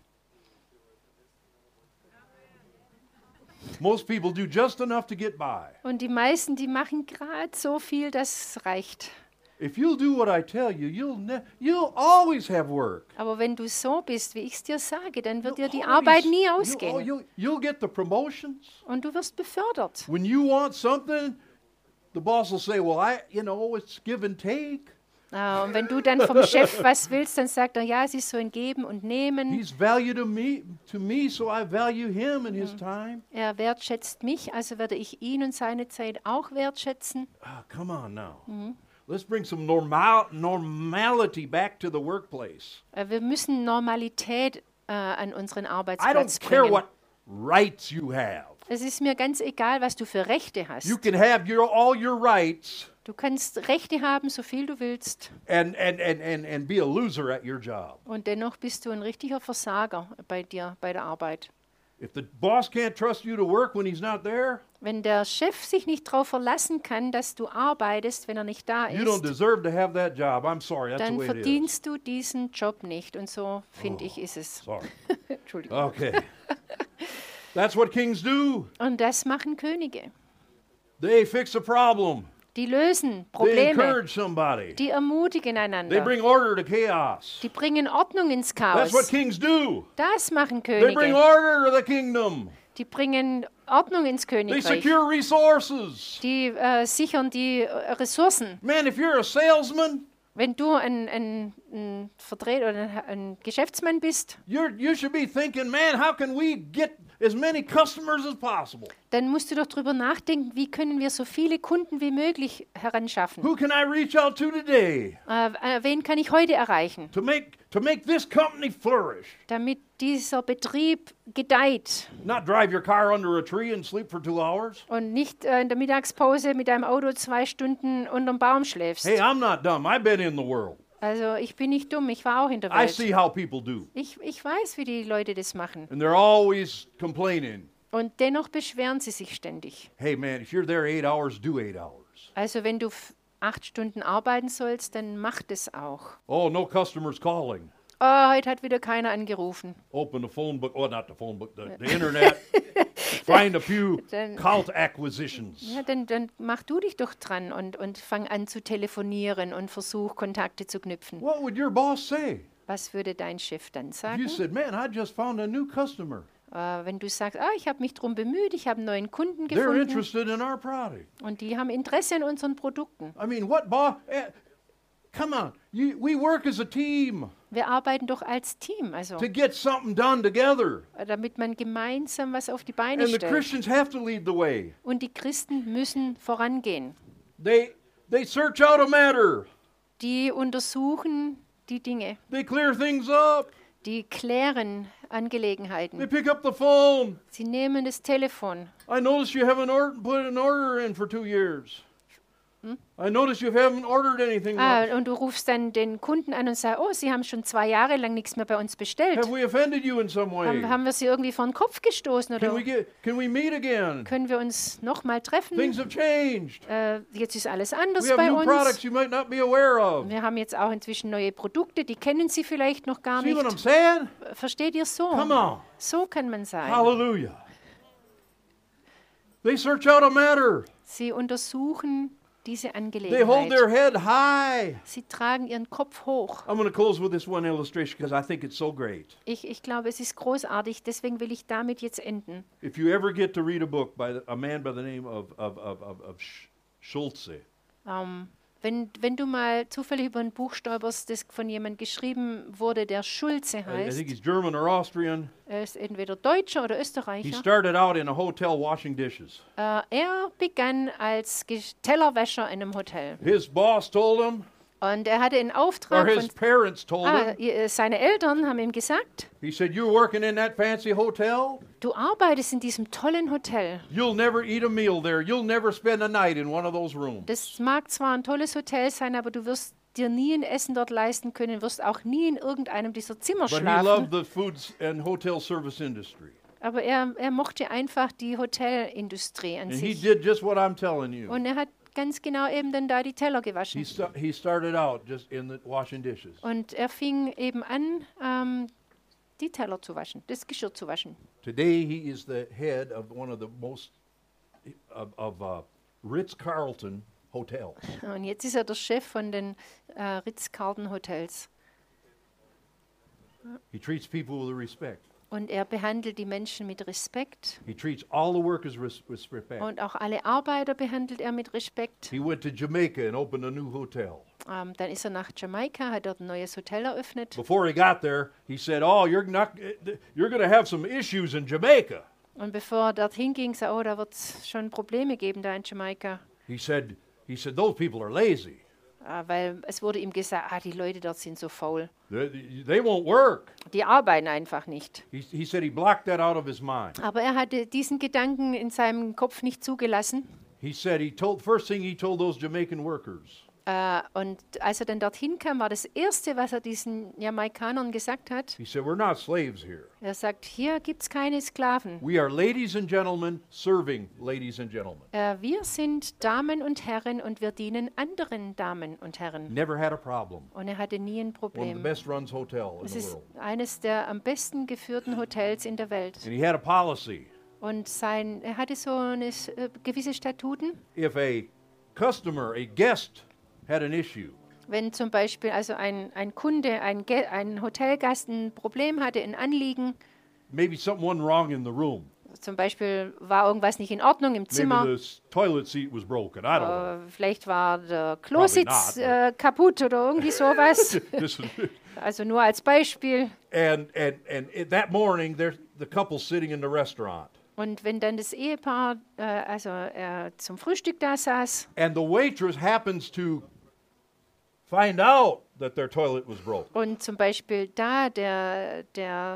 S1: Most people do just enough to get by.
S2: Und die meisten, die machen gerade so viel, dass es reicht.
S1: If you'll do what I tell you, you'll always have work.
S2: Aber wenn du so bist, wie ich es dir sage, dann wird dir die
S1: You'll
S2: Arbeit
S1: always-
S2: nie
S1: you'll-
S2: ausgehen.
S1: You'll get the promotions.
S2: Und du wirst befördert.
S1: When you want something, the boss will say, well, it's give and take.
S2: Und wenn du dann vom Chef was willst, dann sagt er, ja, es ist so ein Geben und Nehmen.
S1: He's valued to me, so I value him and his time.
S2: Er wertschätzt mich, also werde ich ihn und seine Zeit auch wertschätzen.
S1: Come on now. Let's bring some normality back to the workplace.
S2: Wir müssen Normalität an unseren
S1: I
S2: Arbeitsplatz
S1: don't care
S2: bringen.
S1: what rights you have.
S2: Es ist mir ganz egal, was du für Rechte hast.
S1: You can have all your rights
S2: Du kannst Rechte haben, so viel du willst.
S1: and be a loser at your job.
S2: Und dennoch bist du ein richtiger Versager bei dir, bei der Arbeit.
S1: If the boss can't trust you to work when he's not there,
S2: Wenn der Chef sich nicht darauf verlassen kann, dass du arbeitest, wenn er nicht da
S1: you don't
S2: ist,
S1: deserve to have that job. I'm sorry, that's the
S2: dann
S1: way it is.
S2: verdienst du diesen Job nicht. Und so, finde ich, ist es.
S1: Sorry.
S2: Entschuldigung.
S1: Okay. That's what kings do.
S2: Und das machen Könige.
S1: They fix a problem.
S2: Die lösen
S1: They
S2: Probleme.
S1: encourage somebody.
S2: Die ermutigen
S1: They
S2: einander.
S1: bring order to chaos.
S2: Die bringen Ordnung ins
S1: That's what
S2: Chaos.
S1: kings do.
S2: Das machen
S1: They bring
S2: Könige.
S1: order to the kingdom.
S2: Die bringen Ordnung ins
S1: They
S2: Königreich.
S1: secure resources.
S2: Die sichern die Ressourcen.
S1: Man, if you're a salesman,
S2: Wenn du ein Vertreter oder ein Geschäftsmann bist,
S1: you should be thinking, man, how can we get as many customers as possible?
S2: dann musst du doch drüber nachdenken, wie können wir so viele Kunden wie möglich heranschaffen.
S1: Who can I reach out to today
S2: Wen kann ich heute erreichen,
S1: to make this company flourish?
S2: damit dieser Betrieb gedeiht
S1: Not drive your car under a tree and sleep for 2 hours.
S2: und nicht in der Mittagspause mit deinem Auto 2 Stunden unterm Baum schläfst.
S1: Hey, I'm not dumb. I've been in the world.
S2: Also ich bin nicht dumm, ich war auch in der
S1: I
S2: Welt.
S1: see how people do.
S2: Ich weiß, wie die Leute das machen.
S1: And they're always complaining.
S2: Und dennoch beschweren sie sich ständig.
S1: Hey, man, if you're there 8 hours, do 8 hours.
S2: Also wenn du 8 Stunden arbeiten sollst, dann mach das auch.
S1: Oh, no customers calling.
S2: Oh, heute hat wieder keiner angerufen.
S1: Open the phone book. Oh, not the phone book, the internet. Find a few
S2: Then-
S1: cult acquisitions.
S2: Ja, dann mach du dich doch dran und fang an zu telefonieren und versuch, Kontakte zu knüpfen.
S1: What would your boss say
S2: Was würde dein Chef dann
S1: if
S2: sagen,
S1: you said, man, I just found a new customer.
S2: wenn du sagst, ich habe mich darum bemüht, ich habe einen neuen Kunden
S1: They're
S2: gefunden
S1: interested in our product.
S2: und die haben Interesse an unseren Produkten.
S1: I mean, what boss? Come on. We work as a team
S2: Wir arbeiten doch als Team, also
S1: to get something done together.
S2: damit man gemeinsam was auf die Beine
S1: And the
S2: stellt.
S1: Christians have to lead the way.
S2: Und die Christen müssen vorangehen.
S1: They search out a matter.
S2: Die untersuchen die Dinge,
S1: They clear things up.
S2: die klären
S1: They
S2: Angelegenheiten.
S1: pick up the phone.
S2: Sie nehmen das Telefon.
S1: I notice you haven't put an order in for 2 years. I notice you haven't ordered anything. much.
S2: Und du rufst dann den Kunden an und sagst, Sie haben schon 2 Jahre lang nichts mehr bei uns bestellt.
S1: Have we offended you in some way?
S2: Haben wir Sie irgendwie vor den Kopf gestoßen oder
S1: Can we meet again?
S2: können wir uns nochmal treffen?
S1: Things have changed.
S2: Jetzt ist alles anders
S1: We have
S2: bei
S1: new
S2: uns.
S1: products you might not be aware of.
S2: Wir haben jetzt auch inzwischen neue Produkte, die kennen Sie vielleicht noch gar
S1: See what I'm
S2: nicht.
S1: saying?
S2: Versteht ihr so?
S1: Come on.
S2: So kann man sein.
S1: Hallelujah. They search out a matter.
S2: Sie untersuchen diese
S1: They hold their
S2: Angelegenheit.
S1: head high.
S2: Sie tragen ihren Kopf hoch.
S1: I'm going to close with this one illustration because I think it's so great.
S2: Ich glaube, es ist großartig, deswegen will ich damit jetzt enden.
S1: If you ever get to read a book by a man by the name of Schulze,
S2: Wenn du mal zufällig über ein Buch stolperst, das von jemand geschrieben wurde, der Schulze
S1: I think
S2: heißt,
S1: he's German or Austrian.
S2: er ist entweder Deutscher oder
S1: He
S2: Österreicher.
S1: started out in a hotel washing dishes.
S2: Er begann als Tellerwäscher in einem Hotel.
S1: His boss told him,
S2: Und er hatte einen
S1: or
S2: Auftrag
S1: his
S2: von...
S1: parents told him,
S2: Seine Eltern haben ihm gesagt,
S1: he said, you're working in that fancy hotel?
S2: du arbeitest in diesem tollen Hotel.
S1: You'll never eat a meal there. You'll never spend a night in one of those rooms.
S2: Das mag zwar ein tolles Hotel sein, aber du wirst dir nie ein Essen dort leisten können, wirst auch nie in irgendeinem dieser Zimmer
S1: But he
S2: schlafen.
S1: loved the foods and hotel service industry.
S2: Aber er mochte einfach die Hotelindustrie an
S1: And he
S2: sich.
S1: did just what I'm telling you.
S2: Und er hat ganz genau eben dann da die Teller gewaschen.
S1: He started out just in the washing dishes.
S2: Und er fing eben an, die Teller zu waschen, das Geschirr zu waschen.
S1: Today he is the head of one of the most Ritz-Carlton hotels.
S2: Und jetzt ist er der Chef von den Ritz-Carlton Hotels.
S1: He treats people with respect.
S2: Und er behandelt die Menschen mit Respekt.
S1: He treats all the workers with respect.
S2: Und auch alle Arbeiter behandelt er mit Respekt.
S1: He went to Jamaica and opened a new hotel.
S2: Dann ist er nach Jamaika, hat dort ein neues Hotel eröffnet.
S1: Before he got there, he said, "Oh, you're going to have some issues in Jamaica."
S2: Und bevor er dorthin ging, sagte er, da wird es schon Probleme geben da in Jamaika.
S1: He said, those people are lazy.
S2: Weil es wurde ihm gesagt, die Leute dort sind so faul.
S1: They won't work.
S2: Die arbeiten einfach nicht.
S1: He said he blocked that out of his mind.
S2: Aber er hatte diesen Gedanken in seinem Kopf nicht zugelassen.
S1: He said first thing he told those Jamaican workers,
S2: Und als er dann dorthin kam, war das Erste, was er diesen Jamaikanern gesagt hat,
S1: he said, we're not slaves here.
S2: er sagt, hier gibt es keine Sklaven.
S1: We are ladies and gentlemen serving ladies and gentlemen.
S2: Wir sind Damen und Herren und wir dienen anderen Damen und Herren.
S1: Never had a problem.
S2: Und er hatte nie ein
S1: One of the
S2: Problem.
S1: best runs hotel in
S2: Es
S1: the
S2: ist
S1: world.
S2: eines der am besten geführten Hotels in der Welt.
S1: And he had a policy.
S2: Und er hatte so gewisse Statuten.
S1: If a customer, a guest had an issue,
S2: Wenn zum Beispiel also ein Kunde, ein Hotelgast ein Problem hatte, ein Anliegen,
S1: maybe something wasn't wrong in the room.
S2: zum Beispiel war irgendwas nicht in Ordnung im Zimmer,
S1: Maybe the toilet seat was broken. I don't know.
S2: vielleicht war der Klositz
S1: not,
S2: kaputt oder irgendwie sowas.
S1: This is-
S2: Also nur als Beispiel.
S1: and that morning, there's the couple sitting in the restaurant.
S2: Und wenn dann das Ehepaar zum Frühstück da saß
S1: And the waitress happens to find out that their toilet was broken.
S2: und zum Beispiel da der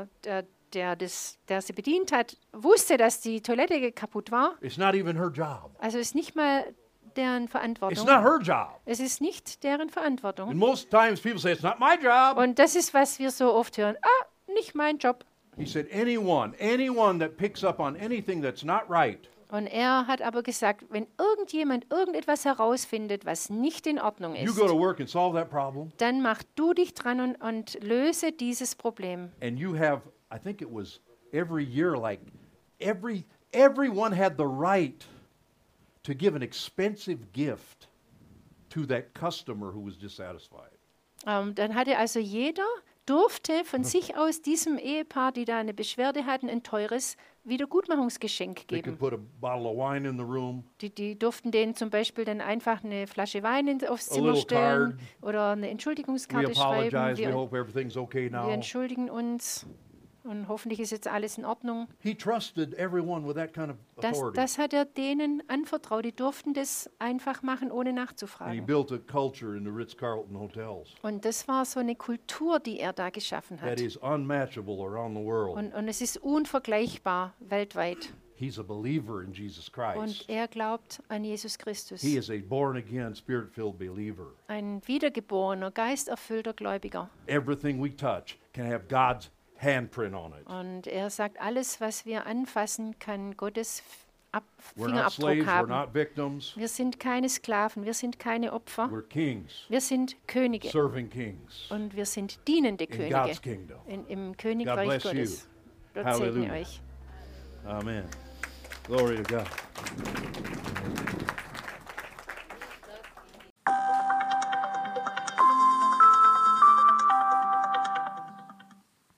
S2: sie bedient hat, wusste, dass die Toilette kaputt war,
S1: It's not even her job.
S2: also ist nicht mal deren
S1: It's
S2: Verantwortung.
S1: not her job.
S2: Es ist nicht deren
S1: And
S2: Verantwortung.
S1: most times people say, it's not my job.
S2: Und das ist, was wir so oft hören. Nicht mein Job.
S1: He said, anyone that picks up on anything that's not right,
S2: Und er hat aber gesagt, wenn irgendjemand irgendetwas herausfindet, was nicht in Ordnung
S1: you
S2: ist,
S1: go to work and solve that problem.
S2: dann mach du dich dran und löse dieses Problem.
S1: And you have, I think it was every year, like everyone had the right to give an expensive gift to that customer who was dissatisfied.
S2: Dann hatte also durfte von sich aus diesem Ehepaar, die da eine Beschwerde hatten, ein teures Wiedergutmachungsgeschenk
S1: They could
S2: geben.
S1: put a bottle of wine in the room,
S2: Die durften denen zum Beispiel dann einfach eine Flasche Wein aufs
S1: A
S2: Zimmer
S1: little
S2: stellen
S1: card.
S2: oder eine
S1: we
S2: Entschuldigungskarte
S1: apologize,
S2: schreiben.
S1: we hope everything's okay
S2: Wir
S1: now.
S2: entschuldigen uns und hoffentlich ist jetzt alles in Ordnung.
S1: He trusted everyone with that kind of authority.
S2: Das hat er denen anvertraut. Die durften das einfach machen, ohne
S1: And he
S2: nachzufragen.
S1: built a culture in the Ritz-Carlton hotels
S2: Und das war so eine Kultur, die er da geschaffen
S1: that
S2: hat.
S1: is unmatchable around the world.
S2: Und es ist unvergleichbar weltweit.
S1: He's a believer in Jesus
S2: Und
S1: Christ.
S2: er glaubt an Jesus Christus.
S1: He is a born-again, spirit-filled believer.
S2: Ein wiedergeborener, geisterfüllter Gläubiger.
S1: Everything we touch can have God's handprint on it.
S2: Und er sagt, alles, was wir anfassen, kann Gottes
S1: We're not
S2: Fingerabdruck
S1: slaves, we're
S2: haben.
S1: not victims,
S2: Wir sind keine Sklaven, wir sind keine Opfer.
S1: we're kings,
S2: Wir sind Könige.
S1: serving kings
S2: Und wir sind dienende
S1: in
S2: Könige
S1: God's kingdom.
S2: im Königreich
S1: bless you.
S2: Gottes. Gott segne
S1: Hallelujah.
S2: euch.
S1: Amen. Glory to God.